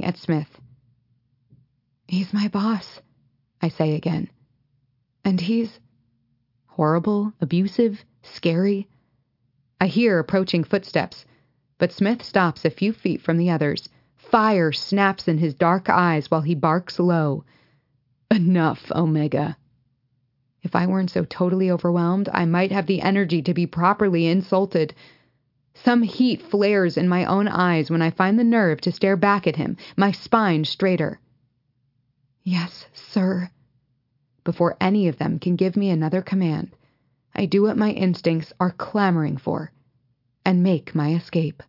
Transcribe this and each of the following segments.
at Smith. "He's my boss," I say again. "And he's horrible, abusive, scary." I hear approaching footsteps, but Smith stops a few feet from the others. Fire snaps in his dark eyes while he barks low. "Enough, Omega." If I weren't so totally overwhelmed, I might have the energy to be properly insulted. Some heat flares in my own eyes when I find the nerve to stare back at him, my spine straighter. "Yes, sir." Before any of them can give me another command, I do what my instincts are clamoring for, and make my escape.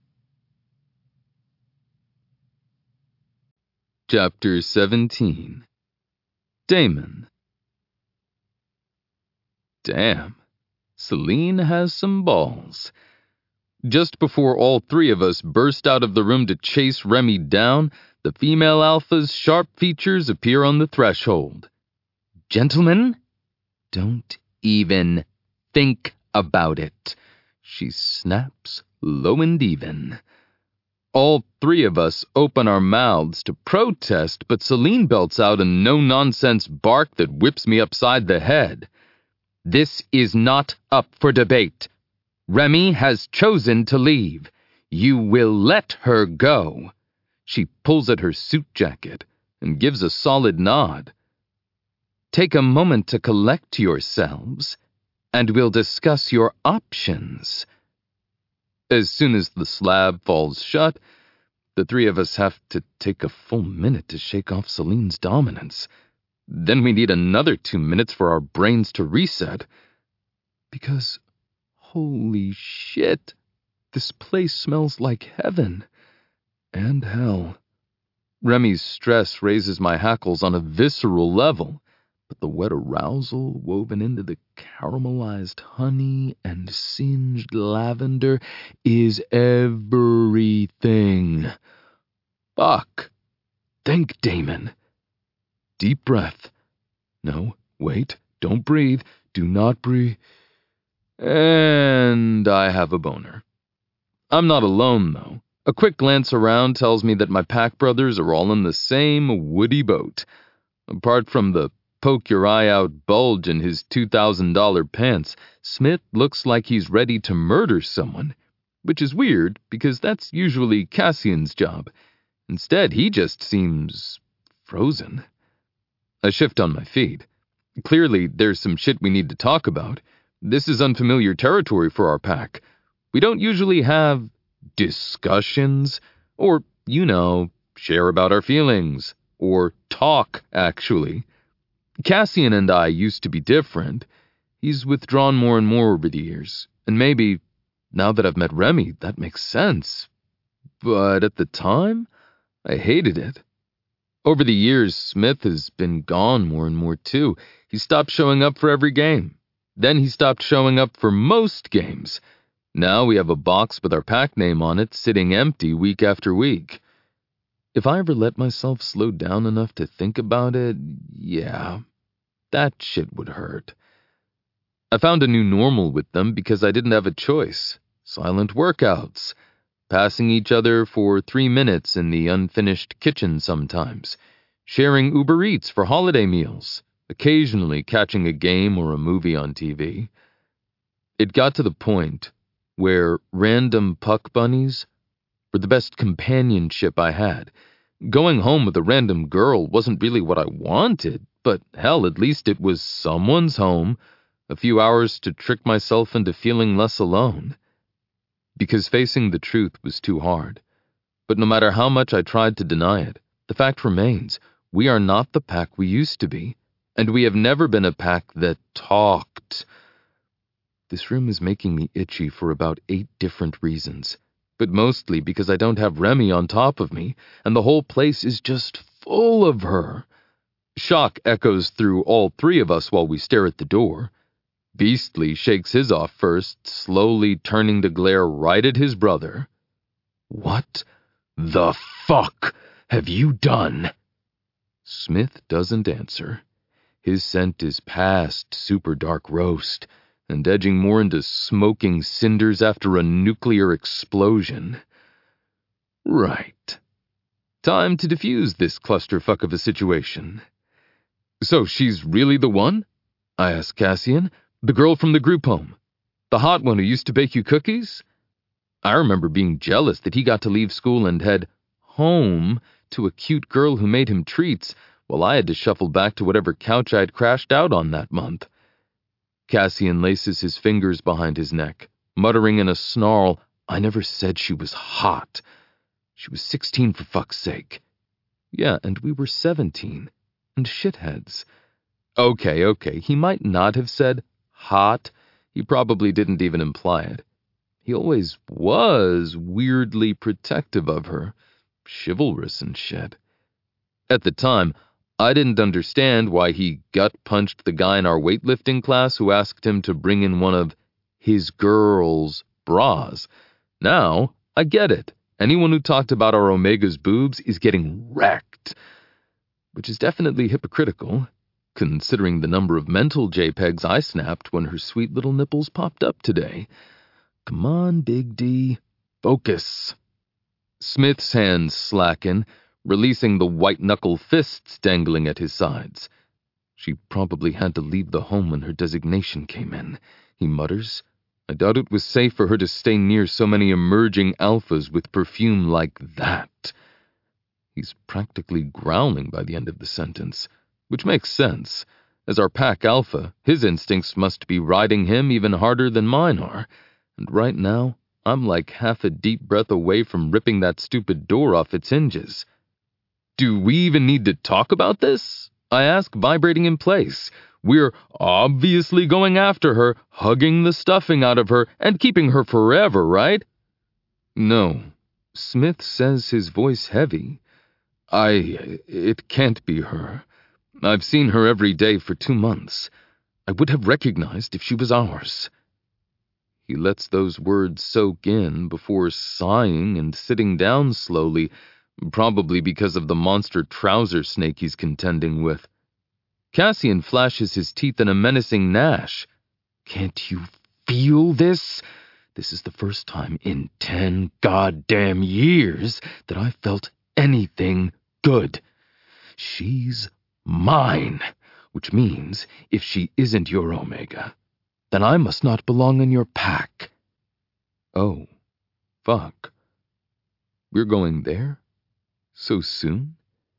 Chapter 17. Damon. Damn, Celine has some balls. Just before all three of us burst out of the room to chase Remy down, the female alpha's sharp features appear on the threshold. "Gentlemen, don't even think about it," she snaps, low and even. All three of us open our mouths to protest, but Celine belts out a no-nonsense bark that whips me upside the head. "This is not up for debate. Remy has chosen to leave. You will let her go." She pulls at her suit jacket and gives a solid nod. "Take a moment to collect yourselves, and we'll discuss your options." As soon as the slab falls shut, the three of us have to take a full minute to shake off Celine's dominance. Then we need another 2 minutes for our brains to reset. Because, holy shit, this place smells like heaven and hell. Remy's stress raises my hackles on a visceral level, but the wet arousal woven into the caramelized honey and singed lavender is everything. Fuck. Think, Damon. Deep breath. No, wait, don't breathe. Do not breathe. And I have a boner. I'm not alone, though. A quick glance around tells me that my pack brothers are all in the same woody boat. Apart from the poke-your-eye-out bulge in his $2,000 pants, Smith looks like he's ready to murder someone, which is weird because that's usually Cassian's job. Instead, he just seems frozen. I shift on my feet. Clearly, there's some shit we need to talk about. This is unfamiliar territory for our pack. We don't usually have discussions, or, share about our feelings, or talk, actually. Cassian and I used to be different. He's withdrawn more and more over the years, and maybe, now that I've met Remy, that makes sense. But at the time, I hated it. Over the years, Smith has been gone more and more, too. He stopped showing up for every game. Then he stopped showing up for most games. Now we have a box with our pack name on it sitting empty week after week. If I ever let myself slow down enough to think about it, yeah, that shit would hurt. I found a new normal with them because I didn't have a choice. Silent workouts. Passing each other for 3 minutes in the unfinished kitchen sometimes, sharing Uber Eats for holiday meals, occasionally catching a game or a movie on TV. It got to the point where random puck bunnies were the best companionship I had. Going home with a random girl wasn't really what I wanted, but hell, at least it was someone's home, a few hours to trick myself into feeling less alone. Because facing the truth was too hard. But no matter how much I tried to deny it, the fact remains, we are not the pack we used to be, and we have never been a pack that talked. This room is making me itchy for about 8 different reasons, but mostly because I don't have Remy on top of me, and the whole place is just full of her. Shock echoes through all three of us while we stare at the door. Beastly shakes his off first, slowly turning to glare right at his brother. "What the fuck have you done?" Smith doesn't answer. His scent is past super dark roast, and edging more into smoking cinders after a nuclear explosion. Right. Time to defuse this clusterfuck of a situation. So she's really the one? I asked Cassian. The girl from the group home. The hot one who used to bake you cookies? I remember being jealous that he got to leave school and head home to a cute girl who made him treats, while I had to shuffle back to whatever couch I'd crashed out on that month. Cassian laces his fingers behind his neck, muttering in a snarl, I never said she was hot. She was 16 for fuck's sake. Yeah, and we were 17. And shitheads. Okay, he might not have said hot. He probably didn't even imply it. He always was weirdly protective of her, chivalrous and shit. At the time, I didn't understand why he gut-punched the guy in our weightlifting class who asked him to bring in one of his girl's bras. Now, I get it. Anyone who talked about our Omega's boobs is getting wrecked. Which is definitely hypocritical, considering the number of mental JPEGs I snapped when her sweet little nipples popped up today. Come on, Big D. Focus. Smith's hands slacken, releasing the white-knuckle fists dangling at his sides. She probably had to leave the home when her designation came in, he mutters. I doubt it was safe for her to stay near so many emerging alphas with perfume like that. He's practically growling by the end of the sentence, which makes sense. As our pack alpha, his instincts must be riding him even harder than mine are. And right now, I'm like half a deep breath away from ripping that stupid door off its hinges. Do we even need to talk about this? I ask, vibrating in place. We're obviously going after her, hugging the stuffing out of her, and keeping her forever, right? No. Smith says, his voice heavy. It can't be her. I've seen her every day for 2 months. I would have recognized if she was ours. He lets those words soak in before sighing and sitting down slowly, probably because of the monster trouser snake he's contending with. Cassian flashes his teeth in a menacing gnash. Can't you feel this? This is the first time in 10 goddamn years that I felt anything good. She's mine, which means if she isn't your Omega, then I must not belong in your pack. Oh, fuck. We're going there? So soon?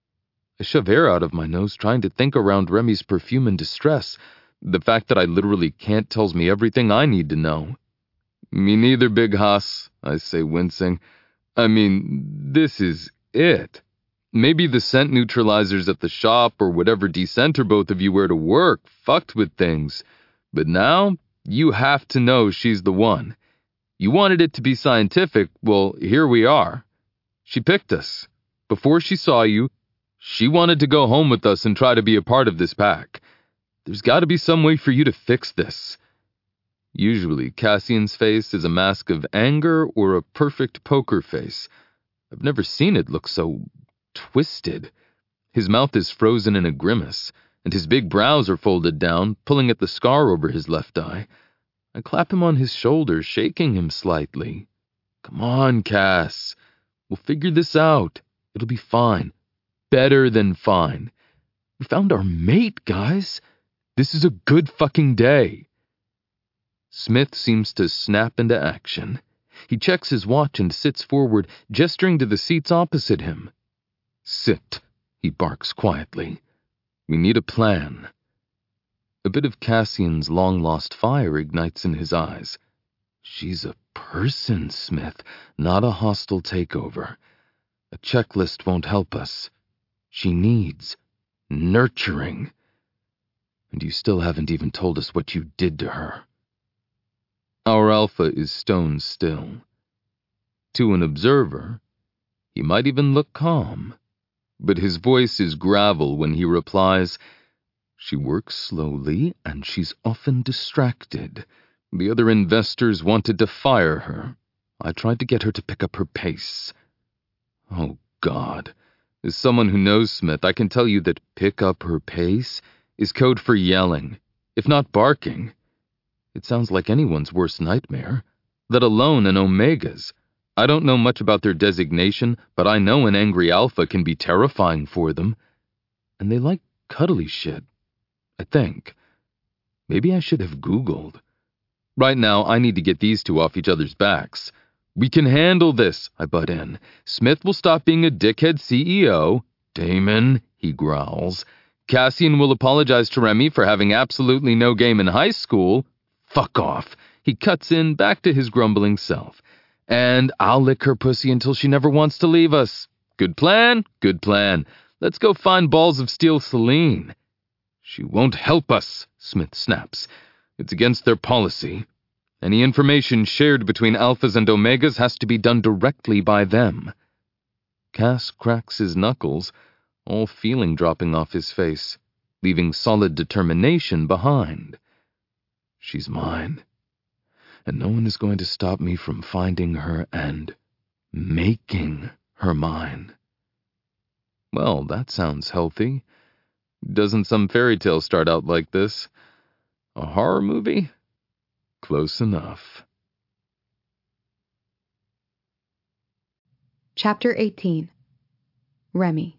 I shove air out of my nose trying to think around Remy's perfume in distress. The fact that I literally can't tells me everything I need to know. Me neither, Big Haas, I say, wincing. I mean, this is it. Maybe the scent neutralizers at the shop or whatever decenter both of you wear to work fucked with things. But now, you have to know she's the one. You wanted it to be scientific, well, here we are. She picked us. Before she saw you, she wanted to go home with us and try to be a part of this pack. There's got to be some way for you to fix this. Usually, Cassian's face is a mask of anger or a perfect poker face. I've never seen it look so twisted. His mouth is frozen in a grimace, and his big brows are folded down, pulling at the scar over his left eye. I clap him on his shoulder, shaking him slightly. Come on, Cass. We'll figure this out. It'll be fine. Better than fine. We found our mate, guys. This is a good fucking day. Smith seems to snap into action. He checks his watch and sits forward, gesturing to the seats opposite him. Sit, he barks quietly. We need a plan. A bit of Cassian's long-lost fire ignites in his eyes. She's a person, Smith, not a hostile takeover. A checklist won't help us. She needs nurturing. And you still haven't even told us what you did to her. Our alpha is stone still. To an observer, he might even look calm, but his voice is gravel when he replies, She works slowly and she's often distracted. The other investors wanted to fire her. I tried to get her to pick up her pace. Oh, God. As someone who knows Smith, I can tell you that pick up her pace is code for yelling, if not barking. It sounds like anyone's worst nightmare, let alone an Omega's. I don't know much about their designation, but I know an angry alpha can be terrifying for them. And they like cuddly shit, I think. Maybe I should have Googled. Right now, I need to get these two off each other's backs. We can handle this, I butt in. Smith will stop being a dickhead CEO. Damon, he growls. Cassian will apologize to Remy for having absolutely no game in high school. Fuck off. He cuts in back to his grumbling self. And I'll lick her pussy until she never wants to leave us. Good plan? Good plan. Let's go find balls of steel Celine. She won't help us, Smith snaps. It's against their policy. Any information shared between alphas and omegas has to be done directly by them. Cass cracks his knuckles, all feeling dropping off his face, leaving solid determination behind. She's mine, and no one is going to stop me from finding her and making her mine. Well, that sounds healthy. Doesn't some fairy tale start out like this? A horror movie? Close enough. Chapter 18. Remy.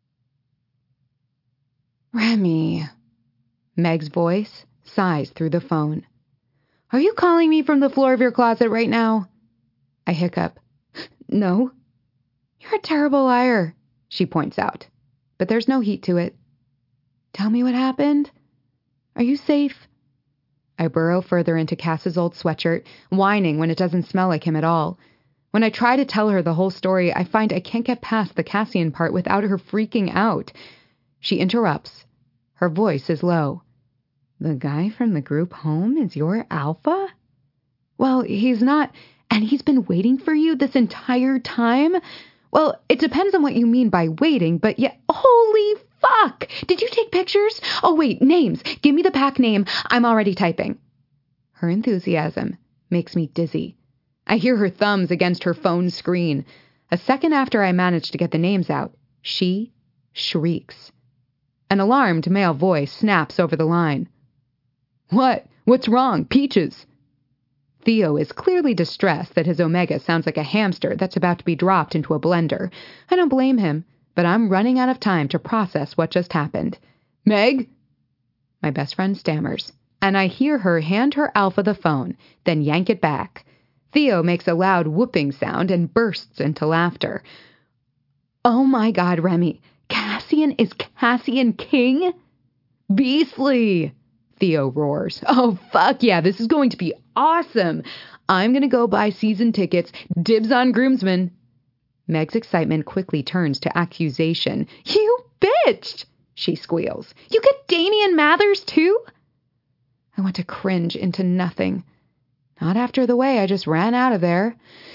Remy. Meg's voice sighs through the phone. Are you calling me from the floor of your closet right now? I hiccup. No. You're a terrible liar, she points out, but there's no heat to it. Tell me what happened. Are you safe? I burrow further into Cass's old sweatshirt, whining when it doesn't smell like him at all. When I try to tell her the whole story, I find I can't get past the Cassian part without her freaking out. She interrupts. Her voice is low. The guy from the group home is your alpha? Well, he's not, and he's been waiting for you this entire time? Well, it depends on what you mean by waiting, but yeah, holy fuck! Did you take pictures? Oh wait, names. Give me the pack name. I'm already typing. Her enthusiasm makes me dizzy. I hear her thumbs against her phone screen. A second after I manage to get the names out, she shrieks. An alarmed male voice snaps over the line. What? What's wrong? Peaches! Theo is clearly distressed that his Omega sounds like a hamster that's about to be dropped into a blender. I don't blame him, but I'm running out of time to process what just happened. Meg? My best friend stammers, and I hear her hand her alpha the phone, then yank it back. Theo makes a loud whooping sound and bursts into laughter. Oh my God, Remy, Cassian is Cassian King? Beastly! Theo roars. Oh, fuck yeah, this is going to be awesome. I'm going to go buy season tickets. Dibs on groomsmen. Meg's excitement quickly turns to accusation. You bitch! She squeals. You get Damian Mathers too? I want to cringe into nothing. Not after the way I just ran out of there.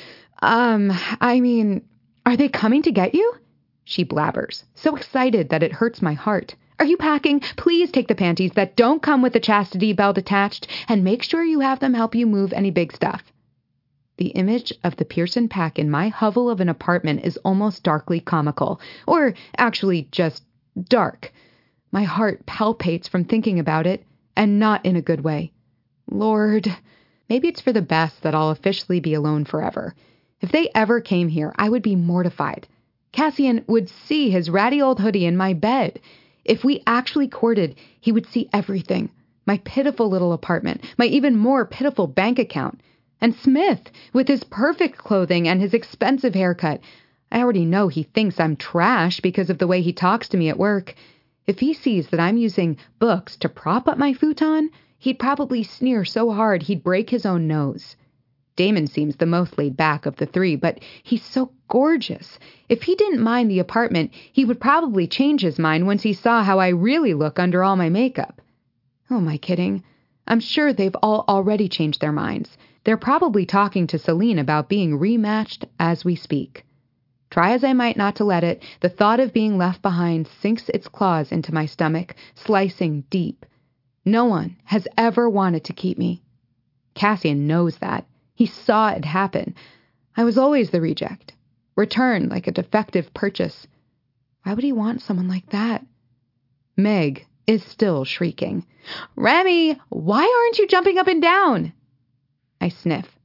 I mean, are they coming to get you? She blabbers, so excited that it hurts my heart. Are you packing? Please take the panties that don't come with the chastity belt attached, and make sure you have them help you move any big stuff. The image of the Pearson pack in my hovel of an apartment is almost darkly comical, or actually just dark. My heart palpates from thinking about it, and not in a good way. Lord, maybe it's for the best that I'll officially be alone forever. If they ever came here, I would be mortified. Cassian would see his ratty old hoodie in my bed. If we actually courted, he would see everything. My pitiful little apartment, my even more pitiful bank account. And Smith, with his perfect clothing and his expensive haircut. I already know he thinks I'm trash because of the way he talks to me at work. If he sees that I'm using books to prop up my futon, he'd probably sneer so hard he'd break his own nose. Damon seems the most laid back of the three, but he's so gorgeous. If he didn't mind the apartment, he would probably change his mind once he saw how I really look under all my makeup. Who am I kidding? I'm sure they've all already changed their minds. They're probably talking to Celine about being rematched as we speak. Try as I might not to let it, the thought of being left behind sinks its claws into my stomach, slicing deep. No one has ever wanted to keep me. Cassian knows that. He saw it happen. I was always the reject. Returned like a defective purchase. Why would he want someone like that? Meg is still shrieking. Remy, why aren't you jumping up and down? I sniff,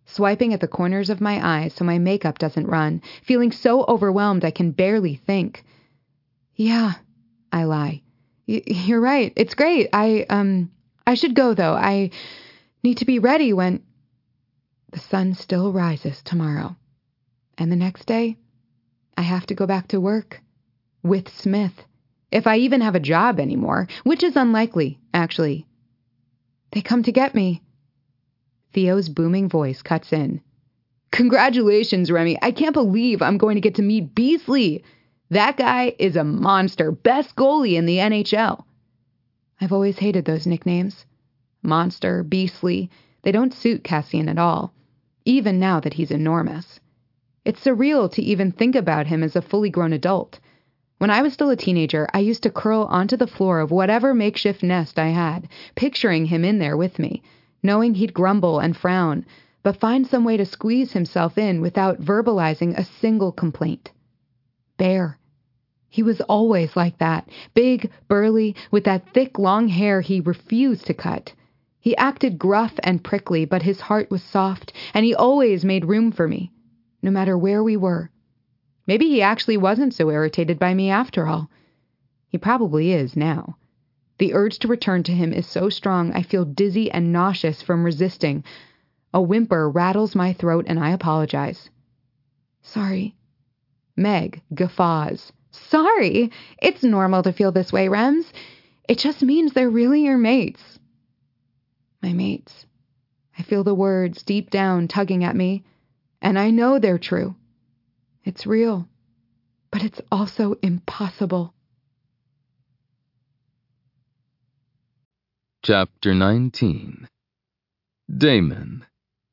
swiping at the corners of my eyes so my makeup doesn't run, feeling so overwhelmed I can barely think. Yeah, I lie. You're right. It's great. I should go, though. I need to be ready when... The sun still rises tomorrow. And the next day, I have to go back to work. With Smith. If I even have a job anymore, which is unlikely, actually. They come to get me. Theo's booming voice cuts in. Congratulations, Remy. I can't believe I'm going to get to meet Beasley. That guy is a monster, best goalie in the NHL. I've always hated those nicknames. Monster, Beasley, they don't suit Cassian at all, even now that he's enormous. It's surreal to even think about him as a fully grown adult. When I was still a teenager, I used to curl onto the floor of whatever makeshift nest I had, picturing him in there with me, knowing he'd grumble and frown, but find some way to squeeze himself in without verbalizing a single complaint. Bear. He was always like that, big, burly, with that thick, long hair he refused to cut. He acted gruff and prickly, but his heart was soft, and he always made room for me, no matter where we were. Maybe he actually wasn't so irritated by me after all. He probably is now. The urge to return to him is so strong I feel dizzy and nauseous from resisting. A whimper rattles my throat and I apologize. Sorry. Meg guffaws. Sorry? It's normal to feel this way, Rems. It just means they're really your mates. My mates. I feel the words deep down tugging at me, and I know they're true. It's real, but it's also impossible. Chapter 19. Damon.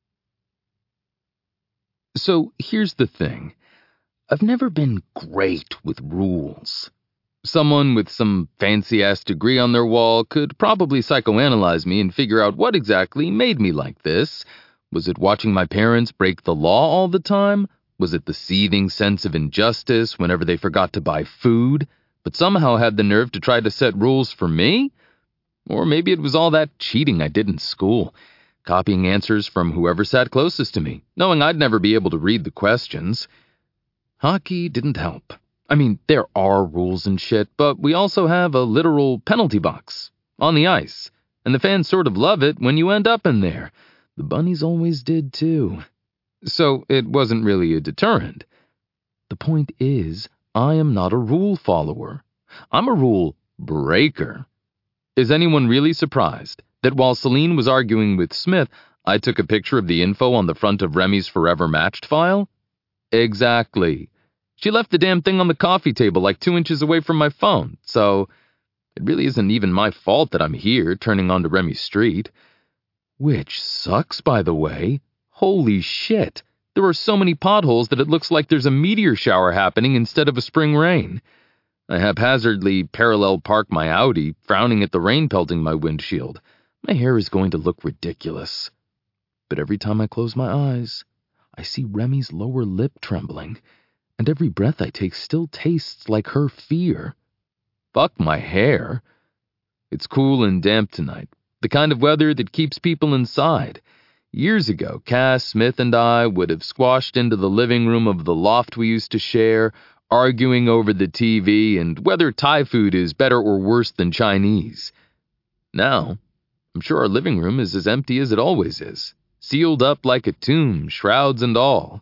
So here's the thing. I've never been great with rules. Someone with some fancy-ass degree on their wall could probably psychoanalyze me and figure out what exactly made me like this. Was it watching my parents break the law all the time? Was it the seething sense of injustice whenever they forgot to buy food, but somehow had the nerve to try to set rules for me? Or maybe it was all that cheating I did in school, copying answers from whoever sat closest to me, knowing I'd never be able to read the questions. Hockey didn't help. I mean, there are rules and shit, but we also have a literal penalty box on the ice, and the fans sort of love it when you end up in there. The Bunnies always did too. So it wasn't really a deterrent. The point is, I am not a rule follower. I'm a rule breaker. Is anyone really surprised that while Celine was arguing with Smith, I took a picture of the info on the front of Remy's Forever Matched file? Exactly. She left the damn thing on the coffee table like 2 inches away from my phone, so it really isn't even my fault that I'm here turning onto Remy Street. Which sucks, by the way. Holy shit. There are so many potholes that it looks like there's a meteor shower happening instead of a spring rain. I haphazardly parallel park my Audi, frowning at the rain pelting my windshield. My hair is going to look ridiculous. But every time I close my eyes, I see Remy's lower lip trembling, and every breath I take still tastes like her fear. Fuck my hair. It's cool and damp tonight, the kind of weather that keeps people inside. Years ago, Cass, Smith, and I would have squashed into the living room of the loft we used to share, arguing over the TV and whether Thai food is better or worse than Chinese. Now, I'm sure our living room is as empty as it always is, sealed up like a tomb, shrouds and all.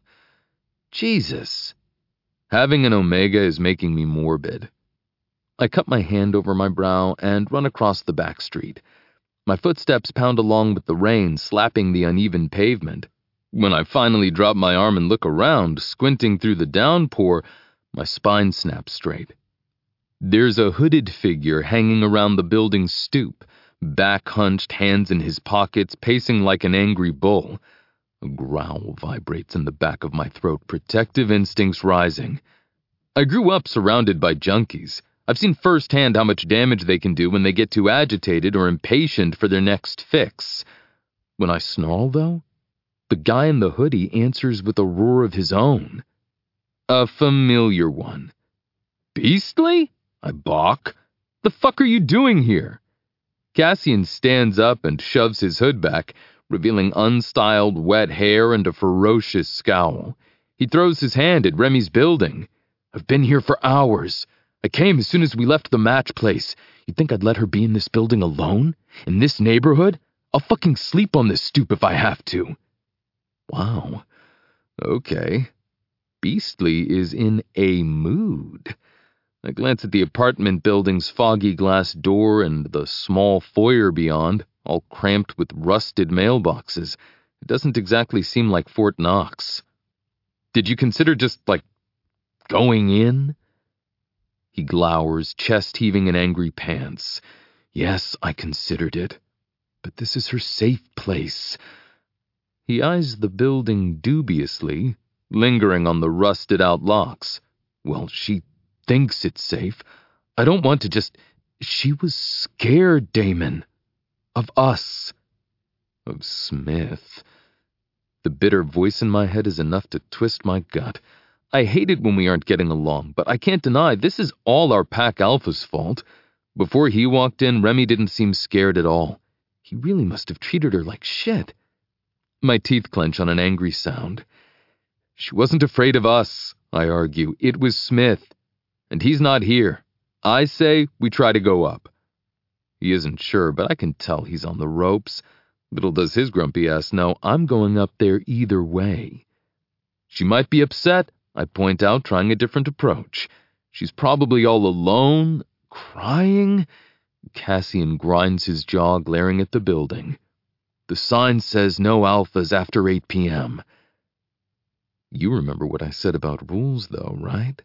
Jesus. Having an Omega is making me morbid. I cup my hand over my brow and run across the back street. My footsteps pound along with the rain slapping the uneven pavement. When I finally drop my arm and look around, squinting through the downpour, my spine snaps straight. There's a hooded figure hanging around the building's stoop, back hunched, hands in his pockets, pacing like an angry bull. A growl vibrates in the back of my throat, protective instincts rising. I grew up surrounded by junkies. I've seen firsthand how much damage they can do when they get too agitated or impatient for their next fix. When I snarl, though, the guy in the hoodie answers with a roar of his own. A familiar one. Beastly? I balk. The fuck are you doing here? Cassian stands up and shoves his hood back, revealing unstyled wet hair and a ferocious scowl. He throws his hand at Remy's building. "I've been here for hours. I came as soon as we left the match place. You think I'd let her be in this building alone? In this neighborhood? I'll fucking sleep on this stoop if I have to." Wow. Okay. Beastly is in a mood. I glance at the apartment building's foggy glass door and the small foyer beyond, all cramped with rusted mailboxes. It doesn't exactly seem like Fort Knox. "Did you consider just, going in?" He glowers, chest heaving in angry pants. "Yes, I considered it. But this is her safe place." He eyes the building dubiously, lingering on the rusted-out locks. "Well, she thinks it's safe. I don't want to just..." "She was scared, Damon. Of us." Of Smith. The bitter voice in my head is enough to twist my gut. I hate it when we aren't getting along, but I can't deny this is all our Pack Alpha's fault. Before he walked in, Remy didn't seem scared at all. He really must have treated her like shit. My teeth clench on an angry sound. "She wasn't afraid of us," I argue. "It was Smith. And he's not here. I say we try to go up." He isn't sure, but I can tell he's on the ropes. Little does his grumpy ass know I'm going up there either way. "She might be upset," I point out, trying a different approach. "She's probably all alone, crying." Cassian grinds his jaw, glaring at the building. "The sign says no alphas after 8 p.m. You remember what I said about rules, though, right?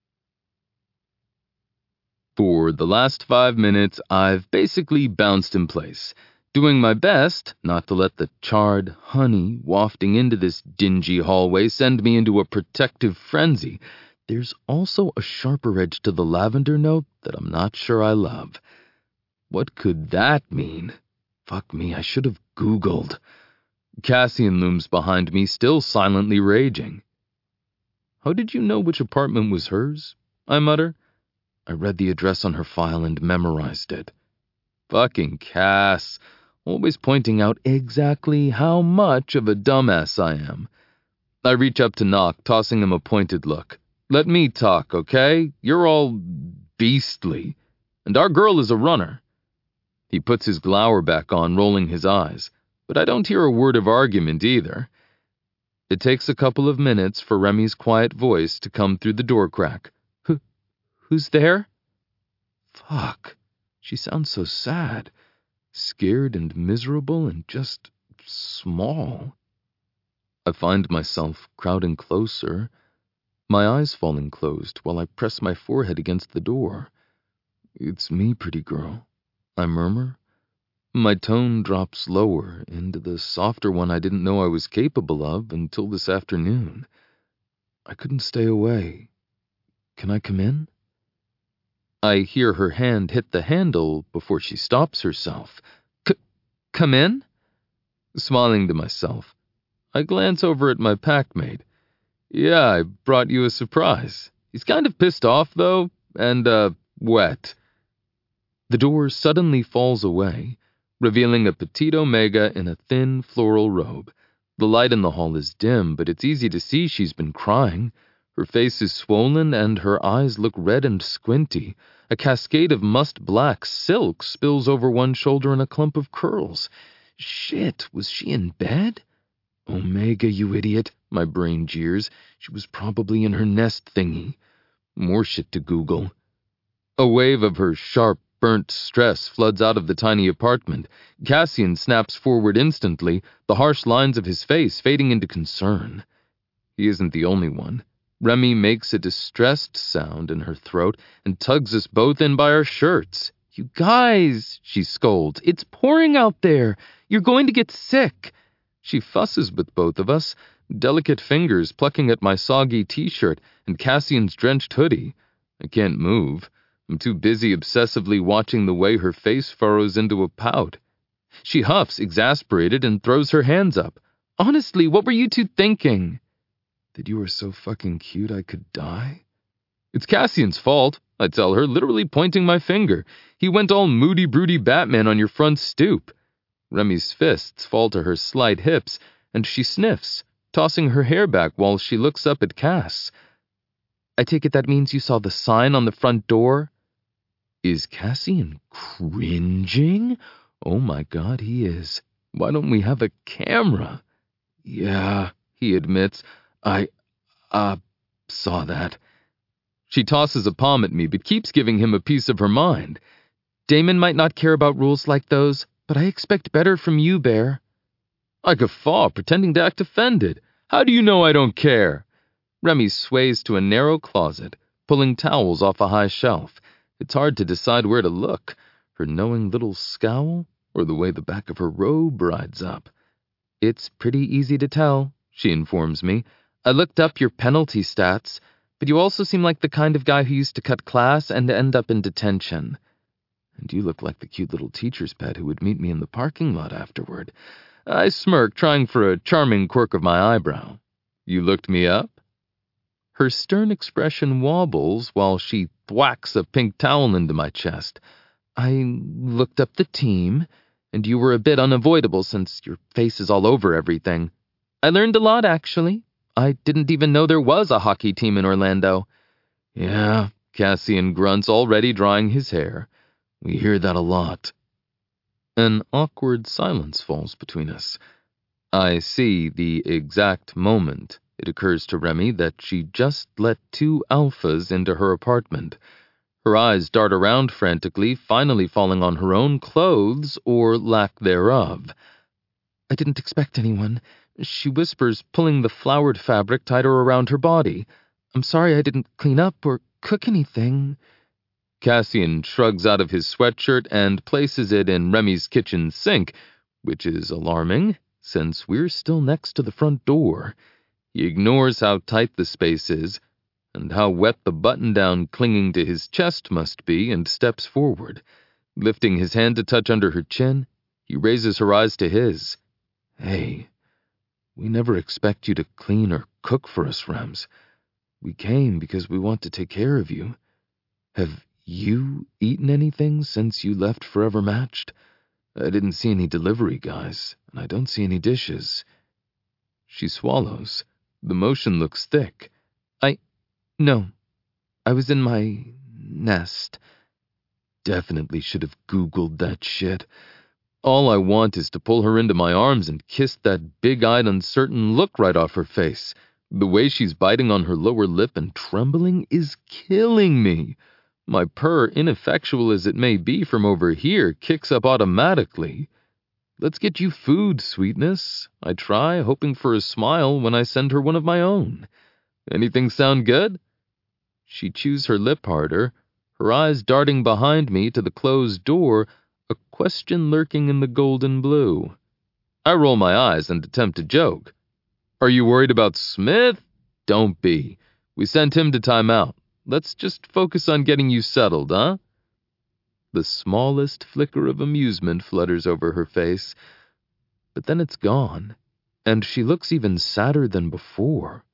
For the last 5 minutes, I've basically bounced in place, doing my best not to let the charred honey wafting into this dingy hallway send me into a protective frenzy. There's also a sharper edge to the lavender note that I'm not sure I love. What could that mean? Fuck me, I should have Googled. Cassian looms behind me, still silently raging. "How did you know which apartment was hers?" I mutter. I read the address on her file and memorized it. Fucking Cass, always pointing out exactly how much of a dumbass I am. I reach up to knock, tossing him a pointed look. "Let me talk, okay? You're all beastly. And our girl is a runner." He puts his glower back on, rolling his eyes, but I don't hear a word of argument either. It takes a couple of minutes for Remy's quiet voice to come through the door crack. Who's there?" Fuck, she sounds so sad, scared and miserable and just small. I find myself crowding closer, my eyes falling closed while I press my forehead against the door. "It's me, pretty girl," I murmur. My tone drops lower into the softer one I didn't know I was capable of until this afternoon. "I couldn't stay away. Can I come in?" I hear her hand hit the handle before she stops herself. Come in?" Smiling to myself, I glance over at my packmate. "Yeah, I brought you a surprise. He's kind of pissed off, though, and, wet." The door suddenly falls away, revealing a petite Omega in a thin floral robe. The light in the hall is dim, but it's easy to see she's been crying. Her face is swollen and her eyes look red and squinty. A cascade of musk-black silk spills over one shoulder in a clump of curls. Shit, was she in bed? "Omega, you idiot," my brain jeers. She was probably in her nest thingy. More shit to Google. A wave of her sharp, burnt stress floods out of the tiny apartment. Cassian snaps forward instantly, the harsh lines of his face fading into concern. He isn't the only one. Remy makes a distressed sound in her throat and tugs us both in by our shirts. "You guys," she scolds, "it's pouring out there. You're going to get sick." She fusses with both of us, delicate fingers plucking at my soggy t-shirt and Cassian's drenched hoodie. I can't move. I'm too busy obsessively watching the way her face furrows into a pout. She huffs, exasperated, and throws her hands up. "Honestly, what were you two thinking?" "That you were so fucking cute I could die?" "It's Cassian's fault," I tell her, literally pointing my finger. "He went all moody, broody Batman on your front stoop." Remy's fists fall to her slight hips, and she sniffs, tossing her hair back while she looks up at Cass. I take it that means you saw the sign on the front door? Is Cassian cringing? Oh my God, he is. Why don't we have a camera? Yeah, he admits. I saw that. She tosses a palm at me, but keeps giving him a piece of her mind. Damon might not care about rules like those, but I expect better from you, Bear. I guffaw, pretending to act offended. How do you know I don't care? Remy sways to a narrow closet, pulling towels off a high shelf. It's hard to decide where to look, her knowing little scowl or the way the back of her robe rides up. It's pretty easy to tell, she informs me. I looked up your penalty stats, but you also seem like the kind of guy who used to cut class and end up in detention. And you look like the cute little teacher's pet who would meet me in the parking lot afterward. I smirk, trying for a charming quirk of my eyebrow. You looked me up? Her stern expression wobbles while she thwacks a pink towel into my chest. I looked up the team, and you were a bit unavoidable since your face is all over everything. I learned a lot, actually. I didn't even know there was a hockey team in Orlando. Yeah, Cassian grunts, already drying his hair. We hear that a lot. An awkward silence falls between us. I see the exact moment it occurs to Remy that she just let two alphas into her apartment. Her eyes dart around frantically, finally falling on her own clothes or lack thereof. I didn't expect anyone, she whispers, pulling the flowered fabric tighter around her body. I'm sorry I didn't clean up or cook anything. Cassian shrugs out of his sweatshirt and places it in Remy's kitchen sink, which is alarming, since we're still next to the front door. He ignores how tight the space is, and how wet the button-down clinging to his chest must be, and steps forward. Lifting his hand to touch under her chin, he raises her eyes to his. Hey, we never expect you to clean or cook for us, Rems. We came because we want to take care of you. Have you eaten anything since you left Forever Matched? I didn't see any delivery guys, and I don't see any dishes. She swallows. The motion looks thick. No. I was in my nest. Definitely should have Googled that shit. All I want is to pull her into my arms and kiss that big-eyed, uncertain look right off her face. The way she's biting on her lower lip and trembling is killing me. My purr, ineffectual as it may be from over here, kicks up automatically. Let's get you food, sweetness. I try, hoping for a smile when I send her one of my own. Anything sound good? She chews her lip harder, her eyes darting behind me to the closed door, a question lurking in the golden blue. I roll my eyes and attempt to joke. Are you worried about Smith? Don't be. We sent him to time out. Let's just focus on getting you settled, huh? The smallest flicker of amusement flutters over her face, but then it's gone, and she looks even sadder than before.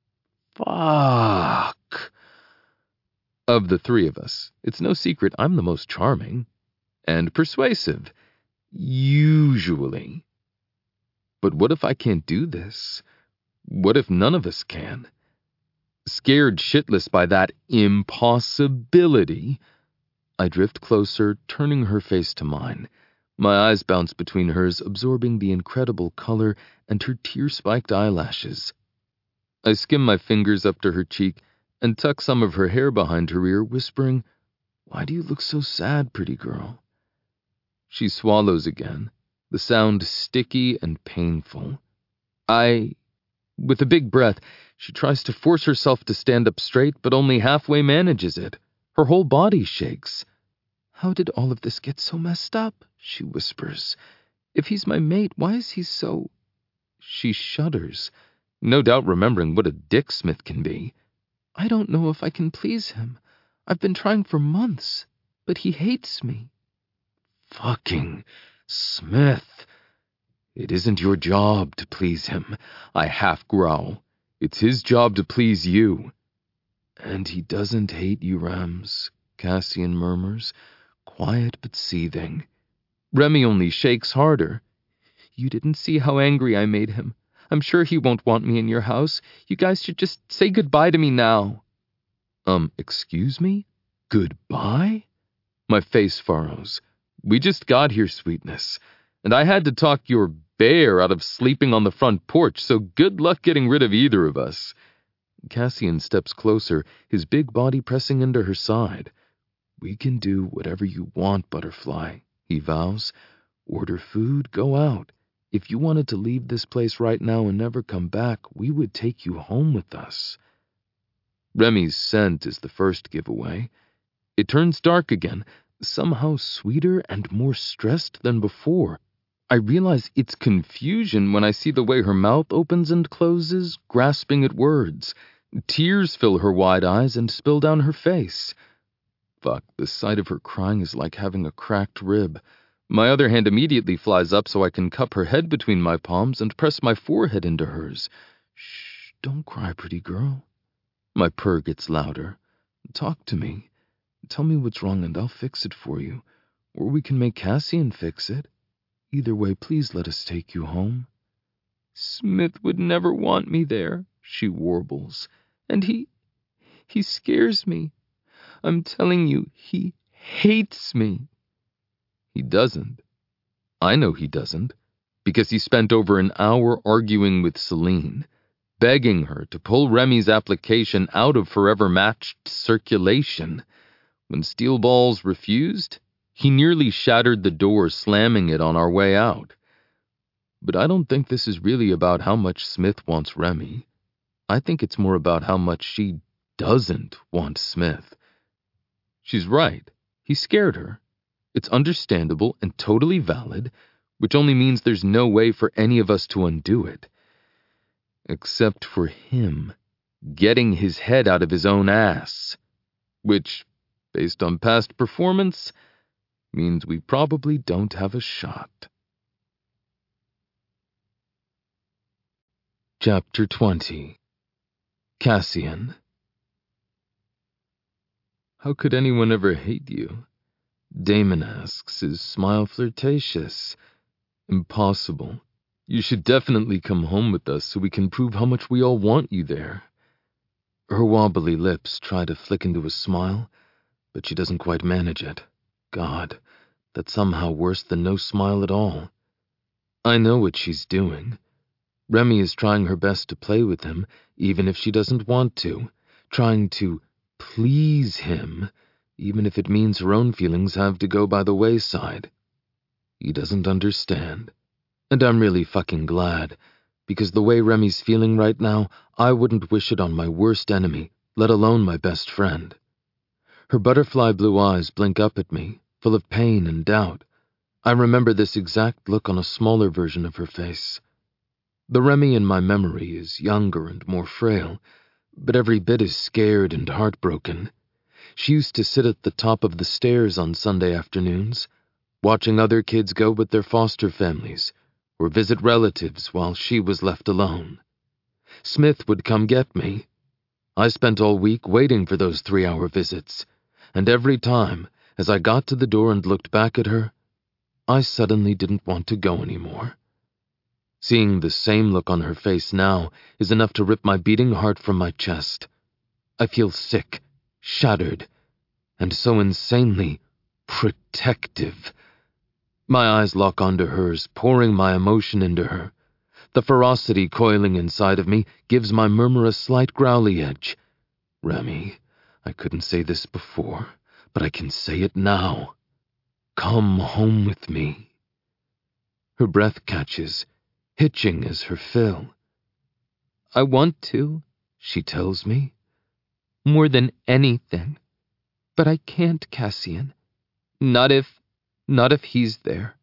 Fuck. Of the three of us, it's no secret I'm the most charming and persuasive, usually. But what if I can't do this? What if none of us can? Scared shitless by that impossibility, I drift closer, turning her face to mine. My eyes bounce between hers, absorbing the incredible color and her tear-spiked eyelashes. I skim my fingers up to her cheek and tuck some of her hair behind her ear, whispering, "Why do you look so sad, pretty girl?" She swallows again, the sound sticky and painful. With a big breath, she tries to force herself to stand up straight, but only halfway manages it. Her whole body shakes. "How did all of this get so messed up?" she whispers. "If he's my mate, why is he so—" She shudders, no doubt remembering what a dick Smith can be. "I don't know if I can please him. I've been trying for months, but he hates me." Fucking Smith. It isn't your job to please him, I half growl. It's his job to please you. And he doesn't hate you, Rams, Cassian murmurs, quiet but seething. Remy only shakes harder. You didn't see how angry I made him. I'm sure he won't want me in your house. You guys should just say goodbye to me now." Excuse me? Goodbye? My face furrows. We just got here, Sweetness, and I had to talk your bear out of sleeping on the front porch, so good luck getting rid of either of us. Cassian steps closer, his big body pressing into her side. "We can do whatever you want, Butterfly," he vows. "Order food, go out. If you wanted to leave this place right now and never come back, we would take you home with us." Remy's scent is the first giveaway. It turns dark again, somehow sweeter and more stressed than before. I realize it's confusion when I see the way her mouth opens and closes, grasping at words. Tears fill her wide eyes and spill down her face. Fuck, the sight of her crying is like having a cracked rib. My other hand immediately flies up so I can cup her head between my palms and press my forehead into hers. "Shh, don't cry, pretty girl." My purr gets louder. "Talk to me. Tell me what's wrong and I'll fix it for you. Or we can make Cassian fix it. Either way, please let us take you home." "Smith would never want me there," she warbles. "And he scares me. I'm telling you, he hates me." He doesn't. I know he doesn't, because he spent over an hour arguing with Celine, begging her to pull Remy's application out of Forever Matched circulation. When Steel Balls refused, he nearly shattered the door, slamming it on our way out. But I don't think this is really about how much Smith wants Remy. I think it's more about how much she doesn't want Smith. She's right. He scared her. It's understandable and totally valid, which only means there's no way for any of us to undo it. Except for him getting his head out of his own ass. Which, based on past performance, means we probably don't have a shot. Chapter 20. Cassian. "How could anyone ever hate you?" Damon asks, his smile flirtatious. "Impossible. You should definitely come home with us so we can prove how much we all want you there." Her wobbly lips try to flick into a smile, but she doesn't quite manage it. God, that's somehow worse than no smile at all. I know what she's doing. Remy is trying her best to play with him, even if she doesn't want to, trying to please him, even if it means her own feelings have to go by the wayside. He doesn't understand. And I'm really fucking glad, because the way Remy's feeling right now, I wouldn't wish it on my worst enemy, let alone my best friend. Her butterfly blue eyes blink up at me, full of pain and doubt. I remember this exact look on a smaller version of her face. The Remy in my memory is younger and more frail, but every bit as scared and heartbroken. She used to sit at the top of the stairs on Sunday afternoons, watching other kids go with their foster families or visit relatives while she was left alone. Smith would come get me. I spent all week waiting for those 3-hour visits, and every time, as I got to the door and looked back at her, I suddenly didn't want to go anymore. Seeing the same look on her face now is enough to rip my beating heart from my chest. I feel sick, shattered, and so insanely protective. My eyes lock onto hers, pouring my emotion into her. The ferocity coiling inside of me gives my murmur a slight growly edge. Remy, I couldn't say this before, but I can say it now. Come home with me. Her breath catches, hitching as her fill. I want to, she tells me. More than anything. But I can't, Cassian. Not if he's there.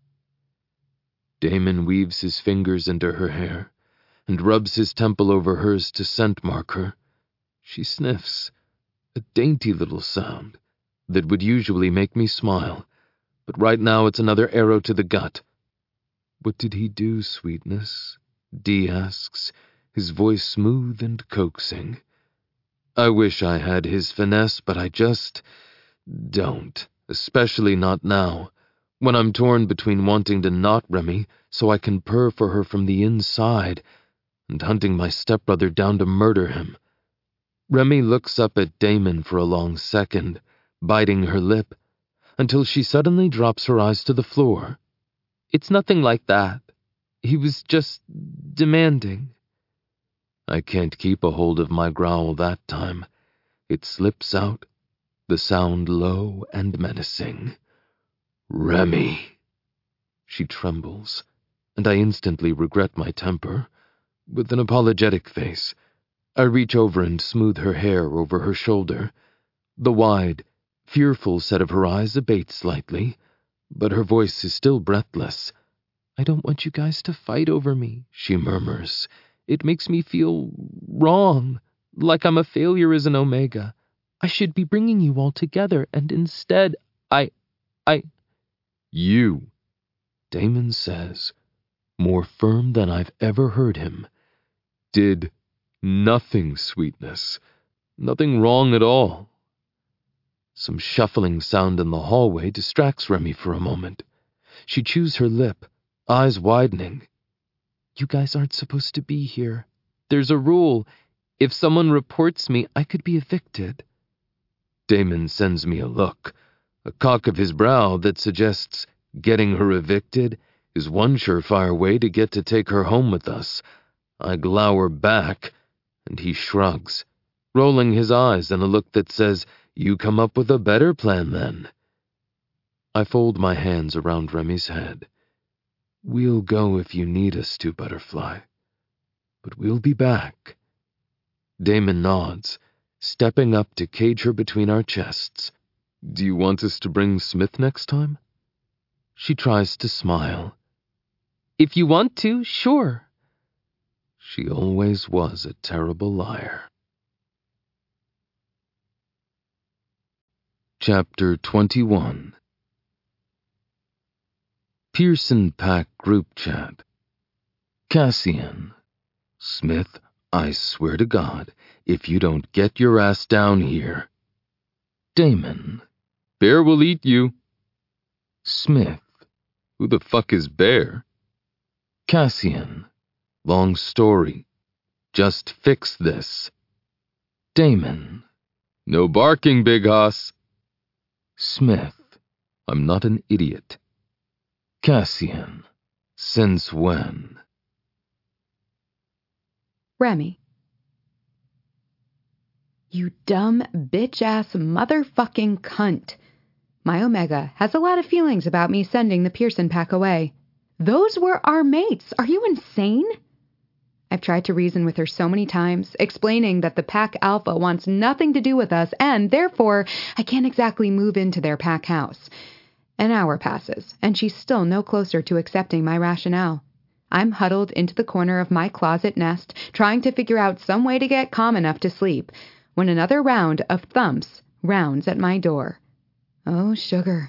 Damon weaves his fingers into her hair and rubs his temple over hers to scent mark her. She sniffs, a dainty little sound that would usually make me smile, but right now it's another arrow to the gut. What did he do, Sweetness? Dee asks, his voice smooth and coaxing. I wish I had his finesse, but I just don't, especially not now, when I'm torn between wanting to knot Remy so I can purr for her from the inside and hunting my stepbrother down to murder him. Remy looks up at Damon for a long second, biting her lip, until she suddenly drops her eyes to the floor. It's nothing like that. He was just demanding. I can't keep a hold of my growl that time. It slips out, the sound low and menacing. Remy. She trembles, and I instantly regret my temper. With an apologetic face, I reach over and smooth her hair over her shoulder. The wide, fearful set of her eyes abates slightly, but her voice is still breathless. I don't want you guys to fight over me, she murmurs. It makes me feel wrong, like I'm a failure as an Omega. I should be bringing you all together, and instead, You, Damon says, more firm than I've ever heard him, did nothing, sweetness. Nothing wrong at all. Some shuffling sound in the hallway distracts Remy for a moment. She chews her lip, eyes widening. You guys aren't supposed to be here. There's a rule. If someone reports me, I could be evicted. Damon sends me a look, a cock of his brow that suggests getting her evicted is one surefire way to get to take her home with us. I glower back, and he shrugs, rolling his eyes in a look that says, You come up with a better plan then. I fold my hands around Remy's head. We'll go if you need us to, Butterfly. But we'll be back. Damon nods, stepping up to cage her between our chests. Do you want us to bring Smith next time? She tries to smile. If you want to, sure. She always was a terrible liar. Chapter 21. Pearson Pack Group Chat. Cassian. Smith, I swear to God, if you don't get your ass down here. Damon. Bear will eat you. Smith. Who the fuck is Bear? Cassian. Long story. Just fix this. Damon. No barking, big hoss. Smith. I'm not an idiot. Cassian. Since when? Remy. You dumb, bitch-ass motherfucking cunt. My Omega has a lot of feelings about me sending the Pearson Pack away. Those were our mates. Are you insane? I've tried to reason with her so many times, explaining that the Pack Alpha wants nothing to do with us, and therefore I can't exactly move into their pack house. An hour passes, and she's still no closer to accepting my rationale. I'm huddled into the corner of my closet nest, trying to figure out some way to get calm enough to sleep, when another round of thumps rounds at my door. Oh, sugar.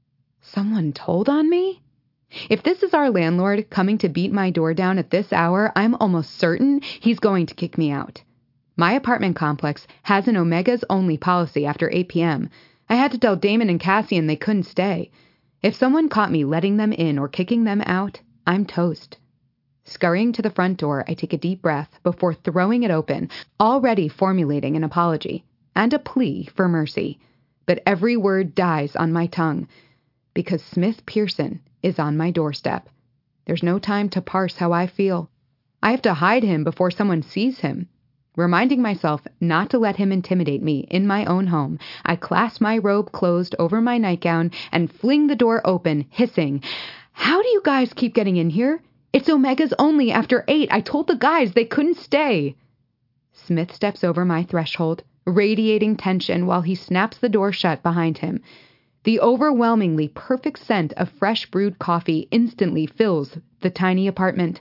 Someone told on me? If this is our landlord coming to beat my door down at this hour, I'm almost certain he's going to kick me out. My apartment complex has an Omegas only policy after 8 p.m. I had to tell Damon and Cassian they couldn't stay. If someone caught me letting them in or kicking them out, I'm toast. Scurrying to the front door, I take a deep breath before throwing it open, already formulating an apology and a plea for mercy. But every word dies on my tongue, because Smith Pearson is on my doorstep. There's no time to parse how I feel. I have to hide him before someone sees him. Reminding myself not to let him intimidate me in my own home, I clasp my robe closed over my nightgown and fling the door open, hissing, How do you guys keep getting in here? It's Omegas only after 8. I told the guys they couldn't stay. Smith steps over my threshold, radiating tension while he snaps the door shut behind him. The overwhelmingly perfect scent of fresh brewed coffee instantly fills the tiny apartment.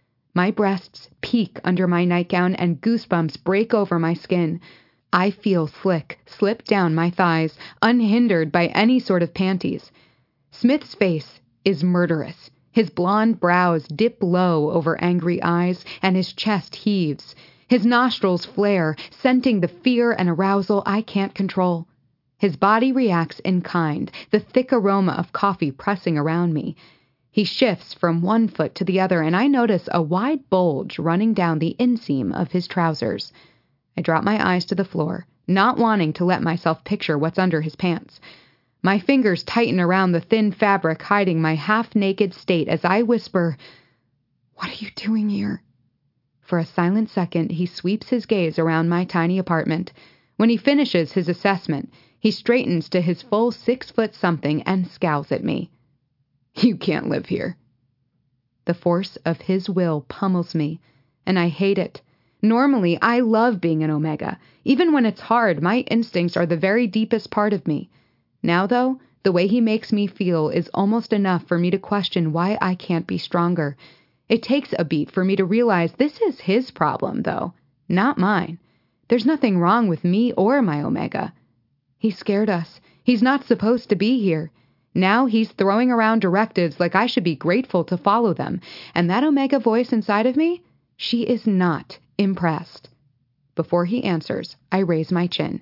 My breasts peak under my nightgown and goosebumps break over my skin. I feel slick slip down my thighs, unhindered by any sort of panties. Smith's face is murderous. His blonde brows dip low over angry eyes, and his chest heaves. His nostrils flare, scenting the fear and arousal I can't control. His body reacts in kind, the thick aroma of coffee pressing around me. He shifts from one foot to the other, and I notice a wide bulge running down the inseam of his trousers. I drop my eyes to the floor, not wanting to let myself picture what's under his pants. My fingers tighten around the thin fabric hiding my half-naked state as I whisper, "What are you doing here?" For a silent second, he sweeps his gaze around my tiny apartment. When he finishes his assessment, he straightens to his full 6-foot-something and scowls at me. "You can't live here." The force of his will pummels me, and I hate it. Normally, I love being an Omega. Even when it's hard, my instincts are the very deepest part of me. Now, though, the way he makes me feel is almost enough for me to question why I can't be stronger. It takes a beat for me to realize this is his problem, though, not mine. There's nothing wrong with me or my Omega. He scared us. He's not supposed to be here. Now he's throwing around directives like I should be grateful to follow them. And that Omega voice inside of me? She is not impressed. Before he answers, I raise my chin.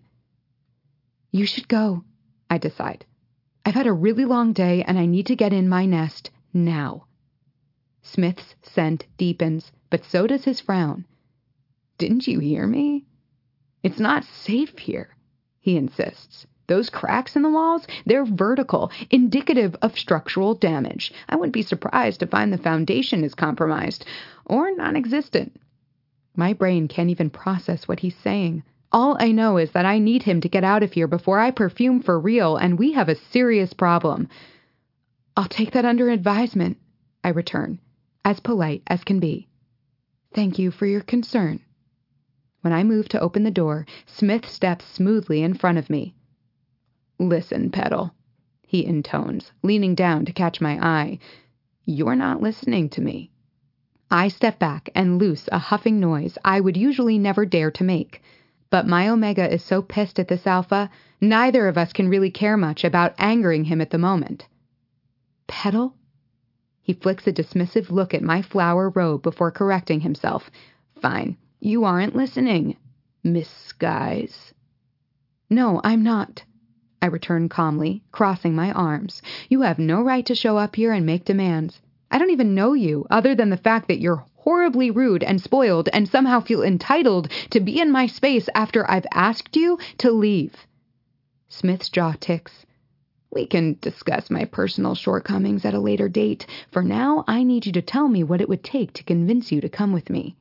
"You should go," I decide. "I've had a really long day and I need to get in my nest now." Smith's scent deepens, but so does his frown. "Didn't you hear me? It's not safe here," he insists. "Those cracks in the walls, they're vertical, indicative of structural damage. I wouldn't be surprised to find the foundation is compromised or non-existent." My brain can't even process what he's saying. All I know is that I need him to get out of here before I perfume for real, and we have a serious problem. "I'll take that under advisement," I return, as polite as can be. "Thank you for your concern." When I move to open the door, Smith steps smoothly in front of me. "Listen, Petal," he intones, leaning down to catch my eye. "You're not listening to me." I step back and loose a huffing noise I would usually never dare to make. But my Omega is so pissed at this alpha, neither of us can really care much about angering him at the moment. "Petal?" He flicks a dismissive look at my flower robe before correcting himself. "Fine. You aren't listening, Miss Skies." "No, I'm not," I return calmly, crossing my arms. "You have no right to show up here and make demands. I don't even know you, other than the fact that you're horribly rude and spoiled and somehow feel entitled to be in my space after I've asked you to leave." Smith's jaw ticks. "We can discuss my personal shortcomings at a later date. For now, I need you to tell me what it would take to convince you to come with me."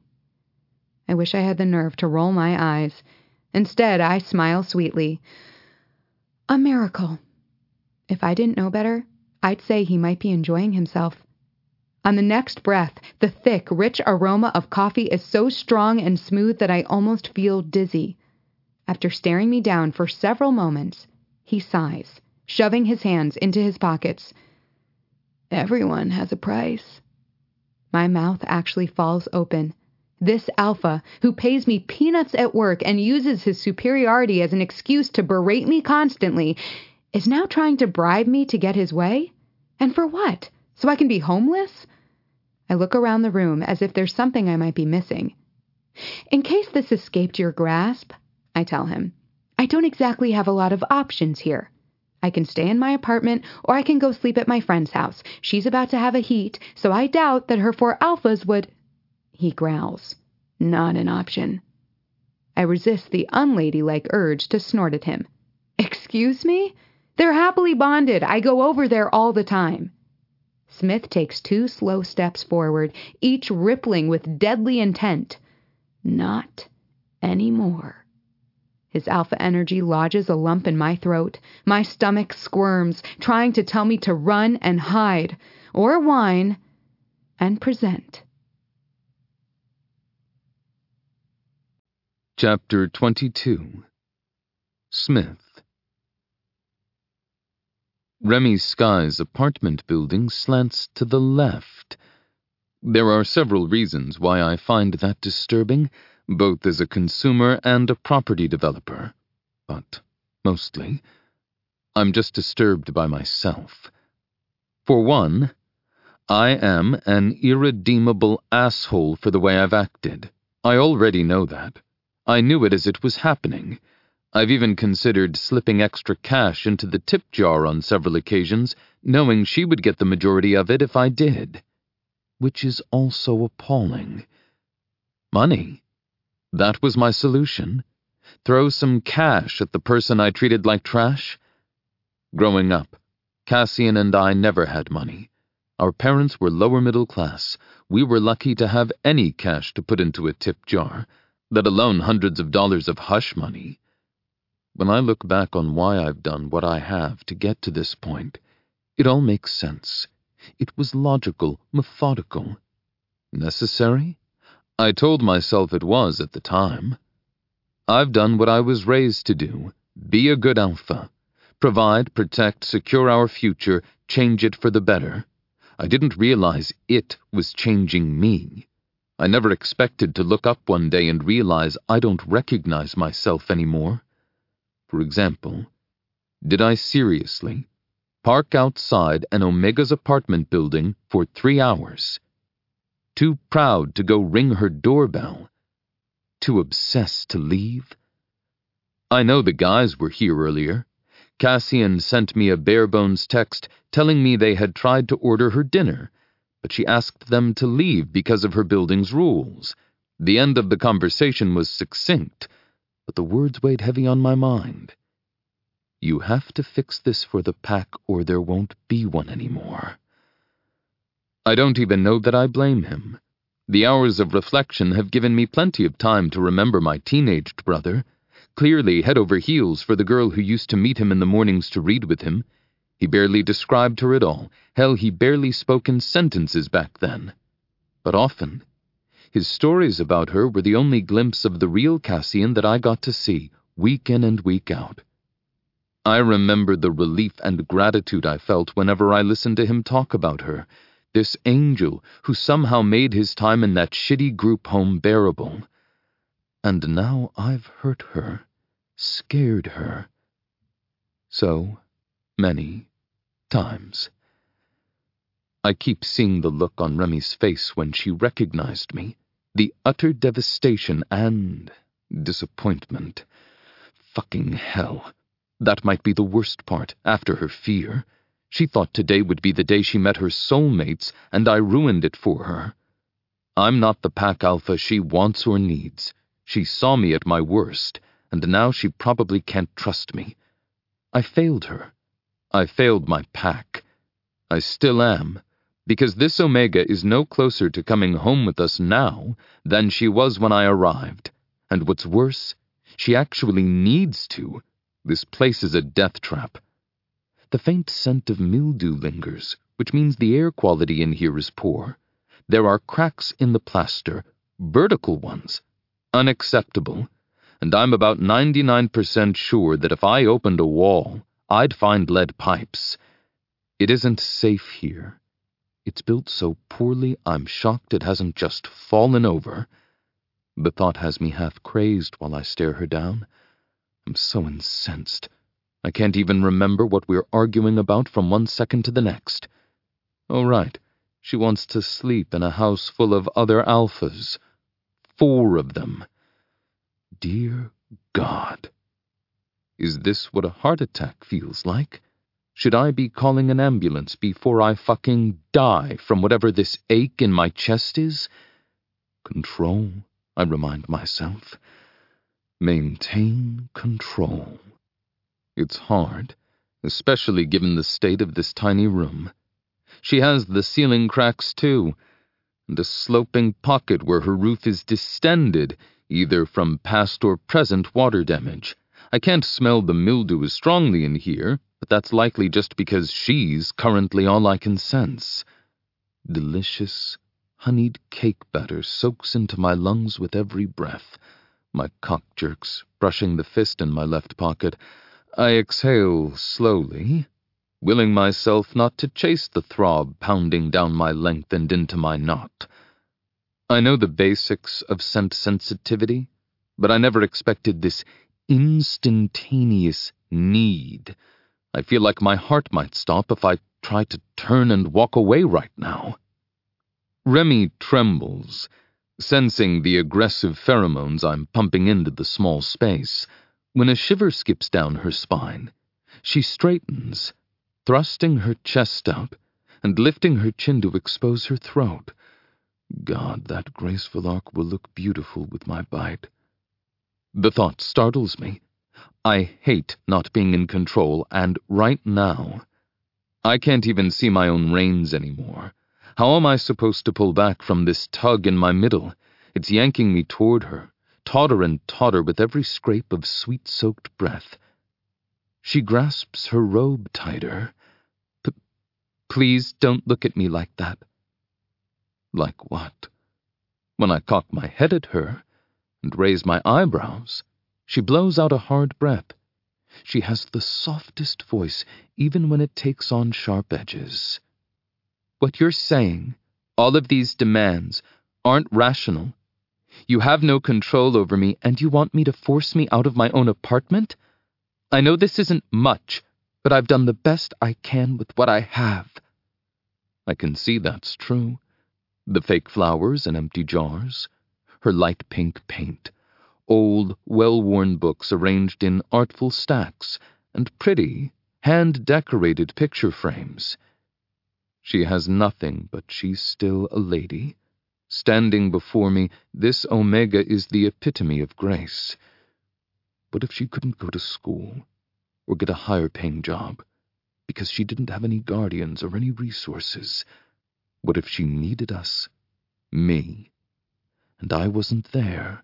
I wish I had the nerve to roll my eyes. Instead, I smile sweetly. "A miracle." If I didn't know better, I'd say he might be enjoying himself. On the next breath, the thick, rich aroma of coffee is so strong and smooth that I almost feel dizzy. After staring me down for several moments, he sighs, shoving his hands into his pockets. "Everyone has a price." My mouth actually falls open. This alpha, who pays me peanuts at work and uses his superiority as an excuse to berate me constantly, is now trying to bribe me to get his way? And for what? So I can be homeless? I look around the room as if there's something I might be missing. "In case this escaped your grasp," I tell him, "I don't exactly have a lot of options here. I can stay in my apartment, or I can go sleep at my friend's house. She's about to have a heat, so I doubt that her 4 alphas would—" He growls. "Not an option." I resist the unladylike urge to snort at him. "Excuse me? They're happily bonded. I go over there all the time." Smith takes 2 slow steps forward, each rippling with deadly intent. "Not anymore." His alpha energy lodges a lump in my throat. My stomach squirms, trying to tell me to run and hide, or whine and present. Chapter 22. Smith. Remy Sky's apartment building slants to the left. There are several reasons why I find that disturbing, both as a consumer and a property developer. But, mostly, I'm just disturbed by myself. For one, I am an irredeemable asshole for the way I've acted. I already know that. I knew it as it was happening. I've even considered slipping extra cash into the tip jar on several occasions, knowing she would get the majority of it if I did. Which is also appalling. Money. That was my solution. Throw some cash at the person I treated like trash? Growing up, Cassian and I never had money. Our parents were lower middle class. We were lucky to have any cash to put into a tip jar, let alone hundreds of dollars of hush money. When I look back on why I've done what I have to get to this point, it all makes sense. It was logical, methodical. Necessary? I told myself it was at the time. I've done what I was raised to do. Be a good alpha. Provide, protect, secure our future, change it for the better. I didn't realize it was changing me. I never expected to look up one day and realize I don't recognize myself anymore. For example, did I seriously park outside an Omega's apartment building for 3 hours? Too proud to go ring her doorbell? Too obsessed to leave? I know the guys were here earlier. Cassian sent me a bare-bones text telling me they had tried to order her dinner, but she asked them to leave because of her building's rules. The end of the conversation was succinct, but the words weighed heavy on my mind. You have to fix this for the pack or there won't be one anymore. I don't even know that I blame him. The hours of reflection have given me plenty of time to remember my teenaged brother, clearly head over heels for the girl who used to meet him in the mornings to read with him. He barely described her at all. Hell, he barely spoke in sentences back then. But often, his stories about her were the only glimpse of the real Cassian that I got to see, week in and week out. I remember the relief and gratitude I felt whenever I listened to him talk about her, this angel who somehow made his time in that shitty group home bearable. And now I've hurt her, scared her. So many times. I keep seeing the look on Remy's face when she recognized me. The utter devastation and disappointment. Fucking hell. That might be the worst part, after her fear. She thought today would be the day she met her soulmates, and I ruined it for her. I'm not the pack alpha she wants or needs. She saw me at my worst, and now she probably can't trust me. I failed her. I failed my pack. I still am. Because this Omega is no closer to coming home with us now than she was when I arrived. And what's worse, she actually needs to. This place is a death trap. The faint scent of mildew lingers, which means the air quality in here is poor. There are cracks in the plaster, vertical ones. Unacceptable. And I'm about 99% sure that if I opened a wall, I'd find lead pipes. It isn't safe here. It's built so poorly, I'm shocked it hasn't just fallen over. The thought has me half crazed while I stare her down. I'm so incensed. I can't even remember what we're arguing about from one second to the next. Oh, right. She wants to sleep in a house full of other alphas. 4 of them. Dear God. Is this what a heart attack feels like? Should I be calling an ambulance before I fucking die from whatever this ache in my chest is? Control, I remind myself. Maintain control. It's hard, especially given the state of this tiny room. She has the ceiling cracks too, and a sloping pocket where her roof is distended, either from past or present water damage. I can't smell the mildew as strongly in here, but that's likely just because she's currently all I can sense. Delicious, honeyed cake batter soaks into my lungs with every breath. My cock jerks, brushing the fist in my left pocket. I exhale slowly, willing myself not to chase the throb pounding down my length and into my knot. I know the basics of scent sensitivity, but I never expected this instantaneous need. I feel like my heart might stop if I try to turn and walk away right now. Remy trembles, sensing the aggressive pheromones I'm pumping into the small space. When a shiver skips down her spine, she straightens, thrusting her chest up and lifting her chin to expose her throat. God, that graceful arc will look beautiful with my bite. The thought startles me. I hate not being in control, and right now, I can't even see my own reins anymore. How am I supposed to pull back from this tug in my middle? It's yanking me toward her, tauter and tauter with every scrape of sweet-soaked breath. She grasps her robe tighter. Please don't look at me like that. Like what? When I cock my head at her and raise my eyebrows, she blows out a hard breath. She has the softest voice, even when it takes on sharp edges. What you're saying, all of these demands, aren't rational. You have no control over me, and you want me to force me out of my own apartment? I know this isn't much, but I've done the best I can with what I have. I can see that's true. The fake flowers and empty jars, her light pink paint, old, well-worn books arranged in artful stacks, and pretty, hand-decorated picture frames. She has nothing, but she's still a lady. Standing before me, this Omega is the epitome of grace. What if she couldn't go to school, or get a higher-paying job, because she didn't have any guardians or any resources? What if she needed us, me, and I wasn't there?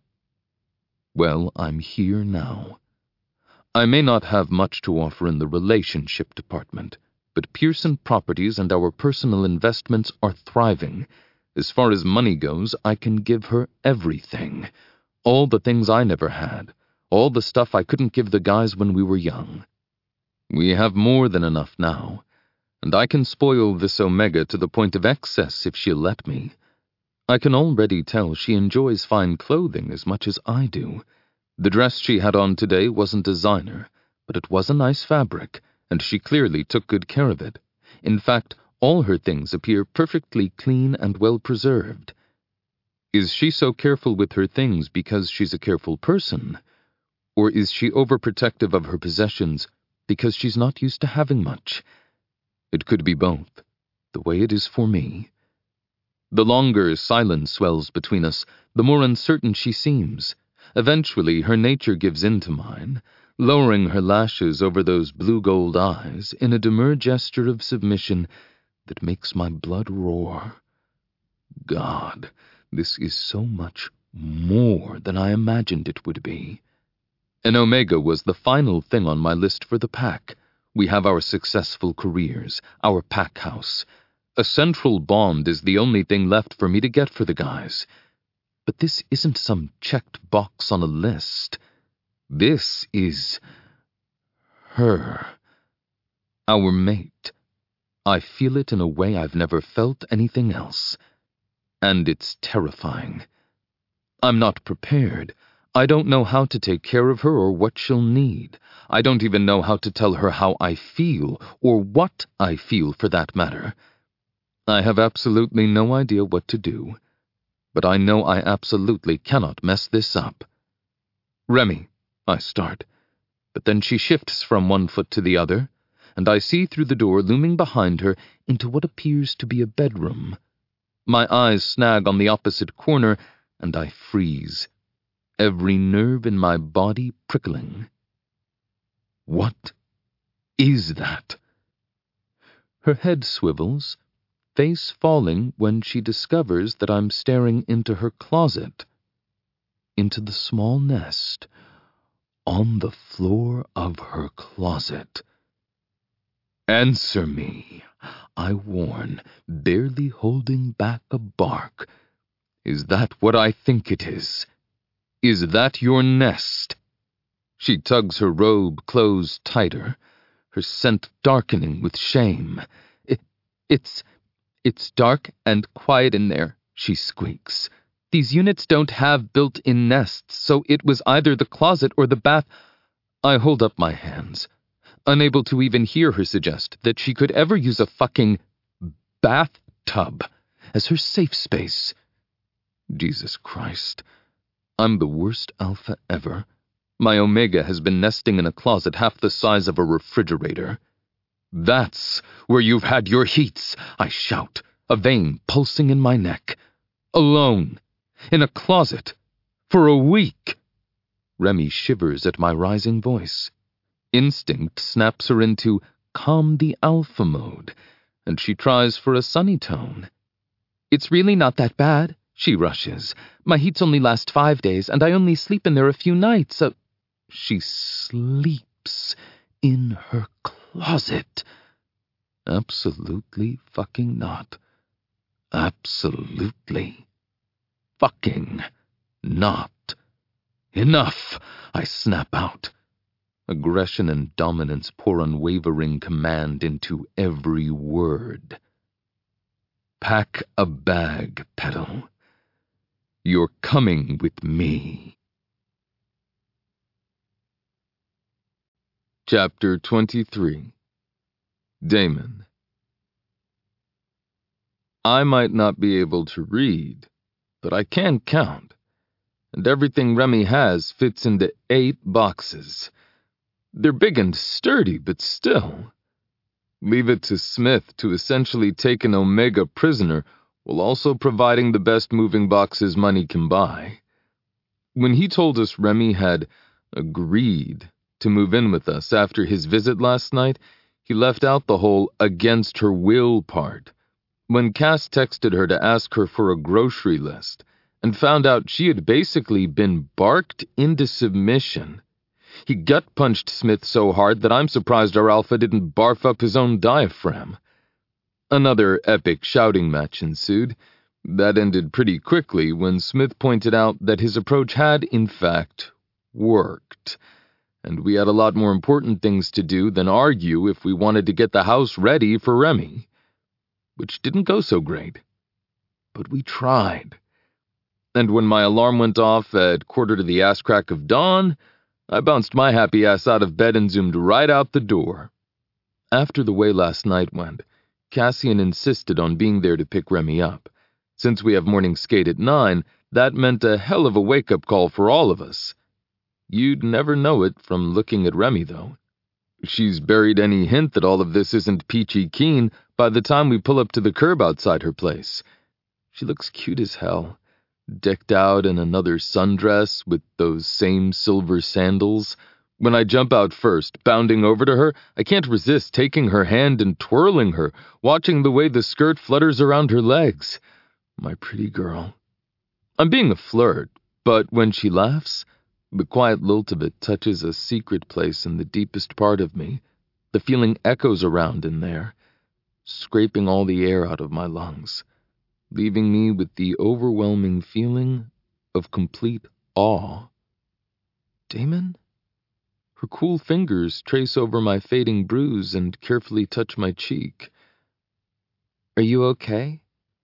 Well, I'm here now. I may not have much to offer in the relationship department, but Pearson Properties and our personal investments are thriving. As far as money goes, I can give her everything. All the things I never had. All the stuff I couldn't give the guys when we were young. We have more than enough now, and I can spoil this Omega to the point of excess if she'll let me. I can already tell she enjoys fine clothing as much as I do. The dress she had on today wasn't designer, but it was a nice fabric, and she clearly took good care of it. In fact, all her things appear perfectly clean and well-preserved. Is she so careful with her things because she's a careful person? Or is she overprotective of her possessions because she's not used to having much? It could be both, the way it is for me. The longer silence swells between us, the more uncertain she seems. Eventually, her nature gives in to mine, lowering her lashes over those blue-gold eyes in a demure gesture of submission that makes my blood roar. God, this is so much more than I imagined it would be. An Omega was the final thing on my list for the pack. We have our successful careers, our pack house. A central bond is the only thing left for me to get for the guys. But this isn't some checked box on a list. This is her. Our mate. I feel it in a way I've never felt anything else. And it's terrifying. I'm not prepared. I don't know how to take care of her or what she'll need. I don't even know how to tell her how I feel, or what I feel for that matter. I have absolutely no idea what to do, but I know I absolutely cannot mess this up. Remy, I start, but then she shifts from one foot to the other, and I see through the door looming behind her into what appears to be a bedroom. My eyes snag on the opposite corner, and I freeze, every nerve in my body prickling. What is that? Her head swivels, face falling when she discovers that I'm staring into her closet, into the small nest on the floor of her closet. Answer me, I warn, barely holding back a bark. Is that what I think it is? Is that your nest? She tugs her robe closed tighter, her scent darkening with shame. It's dark and quiet in there, she squeaks. These units don't have built-in nests, so it was either the closet or the bath. I hold up my hands, unable to even hear her suggest that she could ever use a fucking bathtub as her safe space. Jesus Christ, I'm the worst alpha ever, My Omega has been nesting in a closet half the size of a refrigerator. That's where you've had your heats, I shout, a vein pulsing in my neck. Alone, in a closet, for a week. Remy shivers at my rising voice. Instinct snaps her into calm the alpha mode, and she tries for a sunny tone. It's really not that bad, she rushes. My heats only last 5 days, and I only sleep in there a few nights. She sleeps in her closet. Absolutely fucking not. Absolutely fucking not. Enough, I snap out. Aggression and dominance pour unwavering command into every word. Pack a bag, Petal. You're coming with me. Chapter 23. Damon. I might not be able to read, but I can count, and everything Remy has fits into 8 boxes. They're big and sturdy, but still. Leave it to Smith to essentially take an Omega prisoner while also providing the best moving boxes money can buy. When he told us Remy had agreed to move in with us after his visit last night, he left out the whole against her will part. When Cass texted her to ask her for a grocery list and found out she had basically been barked into submission, he gut-punched Smith so hard that I'm surprised our alpha didn't barf up his own diaphragm. Another epic shouting match ensued. That ended pretty quickly when Smith pointed out that his approach had, in fact, worked, and we had a lot more important things to do than argue if we wanted to get the house ready for Remy. Which didn't go so great. But we tried. And when my alarm went off at 1:45 of dawn, I bounced my happy ass out of bed and zoomed right out the door. After the way last night went, Cassian insisted on being there to pick Remy up. Since we have morning skate at 9, that meant a hell of a wake-up call for all of us. You'd never know it from looking at Remy, though. She's buried any hint that all of this isn't peachy keen by the time we pull up to the curb outside her place. She looks cute as hell, decked out in another sundress with those same silver sandals. When I jump out first, bounding over to her, I can't resist taking her hand and twirling her, watching the way the skirt flutters around her legs. My pretty girl. I'm being a flirt, but when she laughs, the quiet lilt of it touches a secret place in the deepest part of me. The feeling echoes around in there, scraping all the air out of my lungs, leaving me with the overwhelming feeling of complete awe. Damon? Her cool fingers trace over my fading bruise and carefully touch my cheek. Are you okay?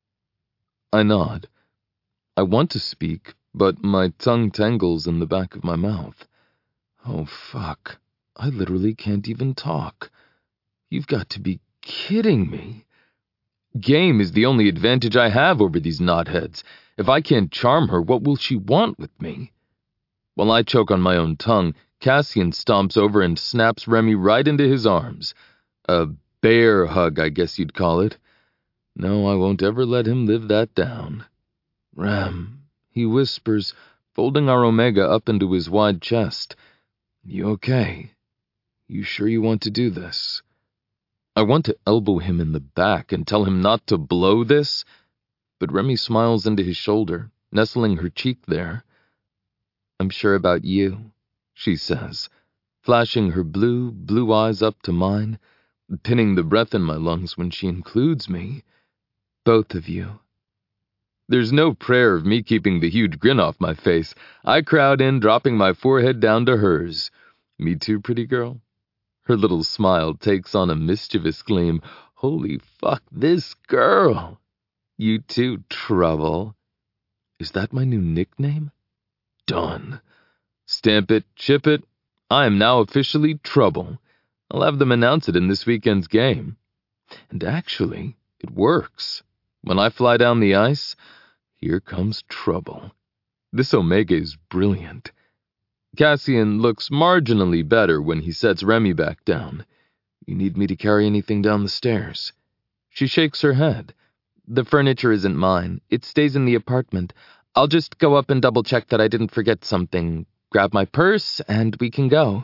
I nod. I want to speak, but my tongue tangles in the back of my mouth. Oh, fuck. I literally can't even talk. You've got to be kidding me. Game is the only advantage I have over these knotheads. If I can't charm her, what will she want with me? While I choke on my own tongue, Cassian stomps over and snaps Remy right into his arms. A bear hug, I guess you'd call it. No, I won't ever let him live that down. Rem, he whispers, folding our Omega up into his wide chest. You okay? You sure you want to do this? I want to elbow him in the back and tell him not to blow this, but Remy smiles into his shoulder, nestling her cheek there. I'm sure about you, she says, flashing her blue eyes up to mine, pinning the breath in my lungs when she includes me. Both of you. There's no prayer of me keeping the huge grin off my face. I crowd in, dropping my forehead down to hers. Me too, pretty girl? Her little smile takes on a mischievous gleam. Holy fuck, this girl! You too, Trouble. Is that my new nickname? Done. Stamp it, chip it. I am now officially Trouble. I'll have them announce it in this weekend's game. And actually, it works. When I fly down the ice, here comes trouble. This Omega is brilliant. Cassian looks marginally better when he sets Remy back down. You need me to carry anything down the stairs? She shakes her head. The furniture isn't mine. It stays in the apartment. I'll just go up and double-check that I didn't forget something, grab my purse, and we can go.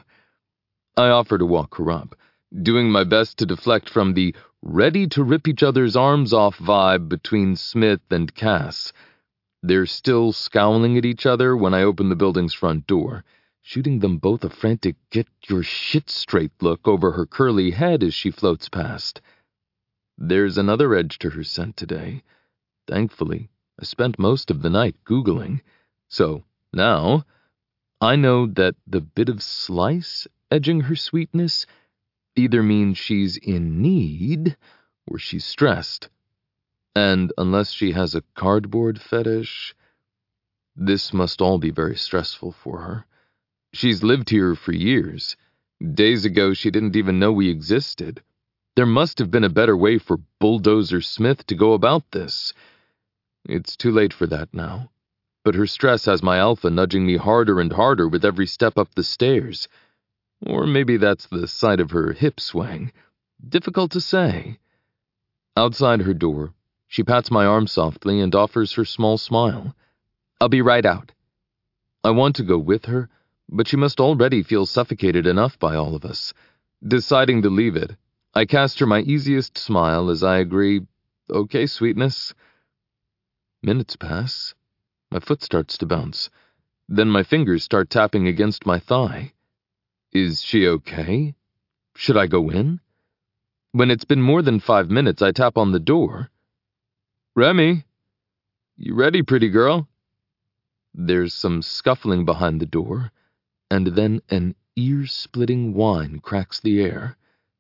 I offer to walk her up, doing my best to deflect from the ready-to-rip-each-other's-arms-off vibe between Smith and Cass. They're still scowling at each other when I open the building's front door, shooting them both a frantic get-your-shit-straight look over her curly head as she floats past. There's another edge to her scent today. Thankfully, I spent most of the night Googling, so now I know that the bit of slice edging her sweetness either means she's in need or she's stressed. And unless she has a cardboard fetish, this must all be very stressful for her. She's lived here for years. Days ago, she didn't even know we existed. There must have been a better way for Bulldozer Smith to go about this. It's too late for that now. But her stress has my alpha nudging me harder and harder with every step up the stairs. Or maybe that's the sight of her hip swaying. Difficult to say. Outside her door, she pats my arm softly and offers her small smile. I'll be right out. I want to go with her, but she must already feel suffocated enough by all of us. Deciding to leave it, I cast her my easiest smile as I agree, okay, sweetness. Minutes pass. My foot starts to bounce. Then my fingers start tapping against my thigh. Is she okay? Should I go in? When it's been more than 5 minutes, I tap on the door. Remy? You ready, pretty girl? There's some scuffling behind the door, and then an ear-splitting whine cracks the air.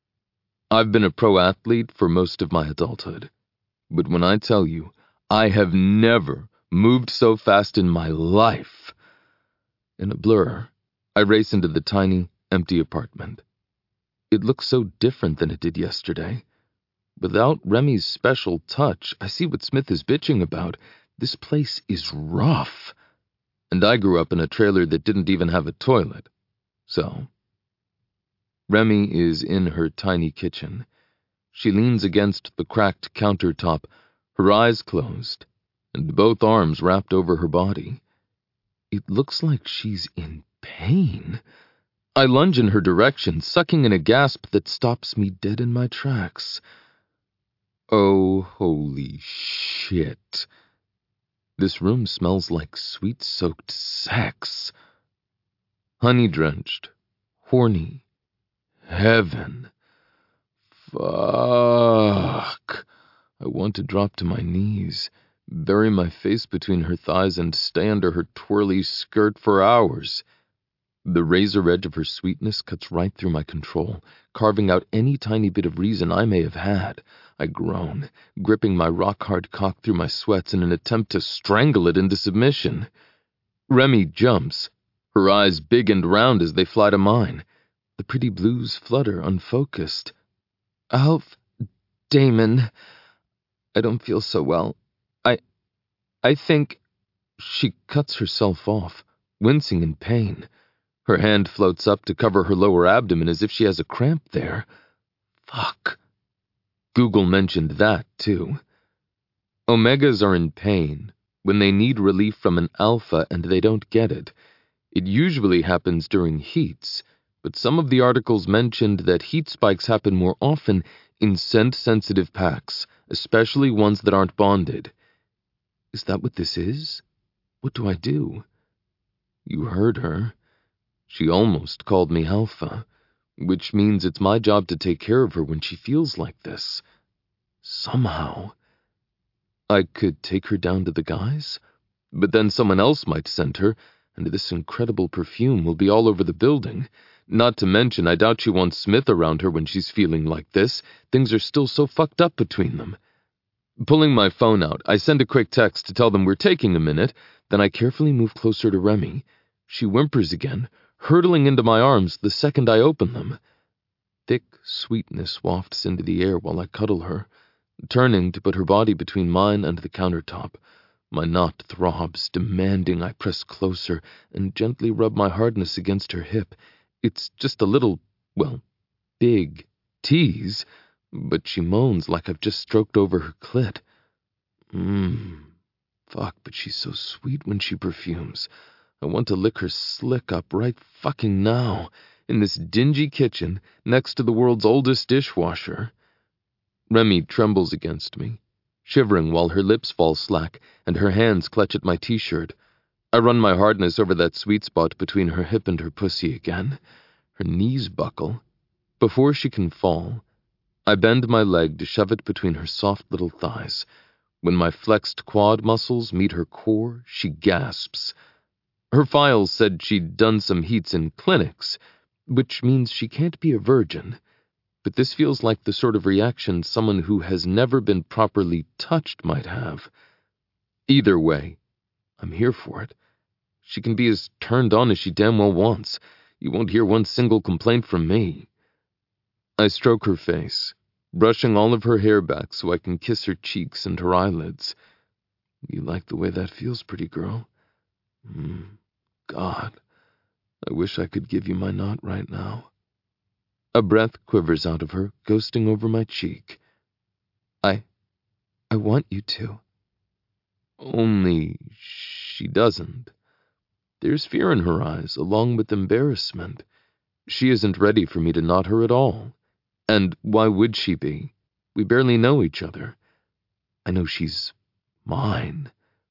I've been a pro athlete for most of my adulthood, but when I tell you, I have never moved so fast in my life. In a blur, I race into the tiny, empty apartment. It looks so different than it did yesterday. Without Remy's special touch, I see what Smith is bitching about. This place is rough. And I grew up in a trailer that didn't even have a toilet. So, Remy is in her tiny kitchen. She leans against the cracked countertop, her eyes closed, and both arms wrapped over her body. It looks like she's in pain. I lunge in her direction, sucking in a gasp that stops me dead in my tracks. Oh, holy shit. This room smells like sweet-soaked sex. Honey-drenched, horny, heaven. Fuck. I want to drop to my knees, bury my face between her thighs and stay under her twirly skirt for hours. The razor edge of her sweetness cuts right through my control, carving out any tiny bit of reason I may have had. I groan, gripping my rock-hard cock through my sweats in an attempt to strangle it into submission. Remy jumps, her eyes big and round as they fly to mine. The pretty blues flutter unfocused. Alf, Damon, I don't feel so well. I think... She cuts herself off, wincing in pain. Her hand floats up to cover her lower abdomen as if she has a cramp there. Fuck. Google mentioned that, too. Omegas are in pain when they need relief from an alpha and they don't get it. It usually happens during heats, but some of the articles mentioned that heat spikes happen more often in scent-sensitive packs, especially ones that aren't bonded. Is that what this is? What do I do? You heard her. She almost called me Alpha, which means it's my job to take care of her when she feels like this. Somehow. I could take her down to the guys, but then someone else might send her, and this incredible perfume will be all over the building. Not to mention, I doubt she wants Smith around her when she's feeling like this. Things are still so fucked up between them. Pulling my phone out, I send a quick text to tell them we're taking a minute, then I carefully move closer to Remy. She whimpers again, hurtling into my arms the second I open them. Thick sweetness wafts into the air while I cuddle her, turning to put her body between mine and the countertop, My knot throbs, demanding I press closer and gently rub my hardness against her hip. It's just a little, big tease, but she moans like I've just stroked over her clit. Fuck, but she's so sweet when she perfumes. I want to lick her slick up right fucking now, in this dingy kitchen next to the world's oldest dishwasher. Remy trembles against me, shivering while her lips fall slack and her hands clutch at my t-shirt. I run my hardness over that sweet spot between her hip and her pussy again. Her knees buckle. Before she can fall, I bend my leg to shove it between her soft little thighs. When my flexed quad muscles meet her core, she gasps. Her files said she'd done some heats in clinics, which means she can't be a virgin. But this feels like the sort of reaction someone who has never been properly touched might have. Either way, I'm here for it. She can be as turned on as she damn well wants. You won't hear one single complaint from me. I stroke her face, brushing all of her hair back so I can kiss her cheeks and her eyelids. You like the way that feels, pretty girl? God, I wish I could give you my knot right now. A breath quivers out of her, ghosting over my cheek. I want you to. Only she doesn't. There's fear in her eyes, along with embarrassment. She isn't ready for me to knot her at all. And why would she be? We barely know each other. I know she's mine.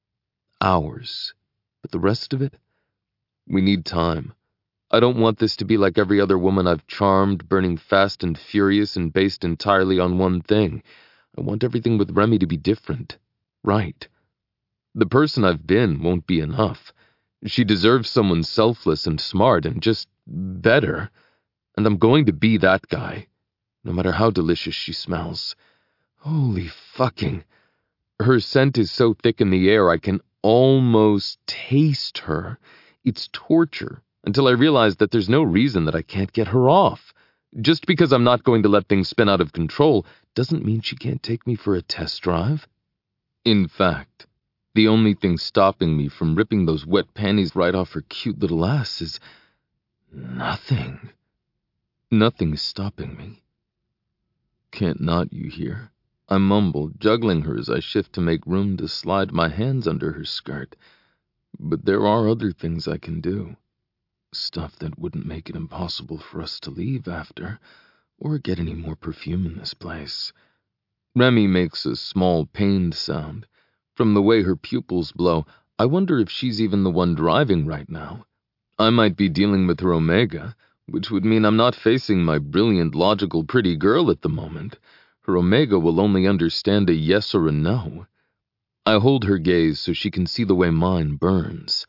Ours. But the rest of it? We need time. I don't want this to be like every other woman I've charmed, burning fast and furious and based entirely on one thing. I want everything with Remy to be different. Right. The person I've been won't be enough. She deserves someone selfless and smart and just better. And I'm going to be that guy, no matter how delicious she smells. Holy fucking. Her scent is so thick in the air I can almost taste her. It's torture. Until I realize that there's no reason that I can't get her off. Just because I'm not going to let things spin out of control doesn't mean she can't take me for a test drive. In fact, the only thing stopping me from ripping those wet panties right off her cute little ass is nothing. Nothing is stopping me. Can't knot you here, I mumble, juggling her as I shift to make room to slide my hands under her skirt. But there are other things I can do. Stuff that wouldn't make it impossible for us to leave after, or get any more perfume in this place. Remy makes a small, pained sound. From the way her pupils blow, I wonder if she's even the one driving right now. I might be dealing with her Omega, which would mean I'm not facing my brilliant, logical, pretty girl at the moment. Her Omega will only understand a yes or a no. I hold her gaze so she can see the way mine burns.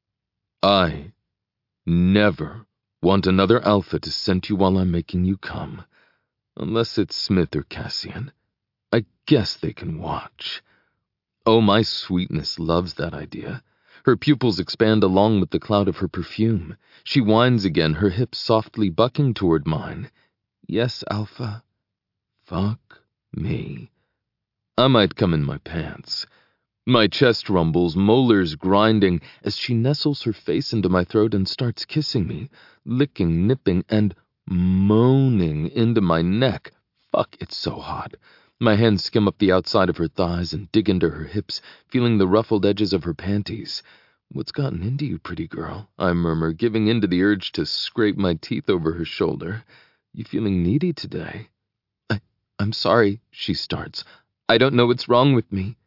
I never want another alpha to scent you while I'm making you come. Unless it's Smith or Cassian. I guess they can watch. Oh, my sweetness loves that idea. Her pupils expand along with the cloud of her perfume. She whines again, her hips softly bucking toward mine. Yes, Alpha. Fuck me. I might come in my pants. My chest rumbles, molars grinding, as she nestles her face into my throat and starts kissing me, licking, nipping, and moaning into my neck. Fuck, it's so hot. My hands skim up the outside of her thighs and dig into her hips, feeling the ruffled edges of her panties. What's gotten into you, pretty girl? I murmur, giving in to the urge to scrape my teeth over her shoulder. You feeling needy today? I'm sorry, she starts. I don't know what's wrong with me.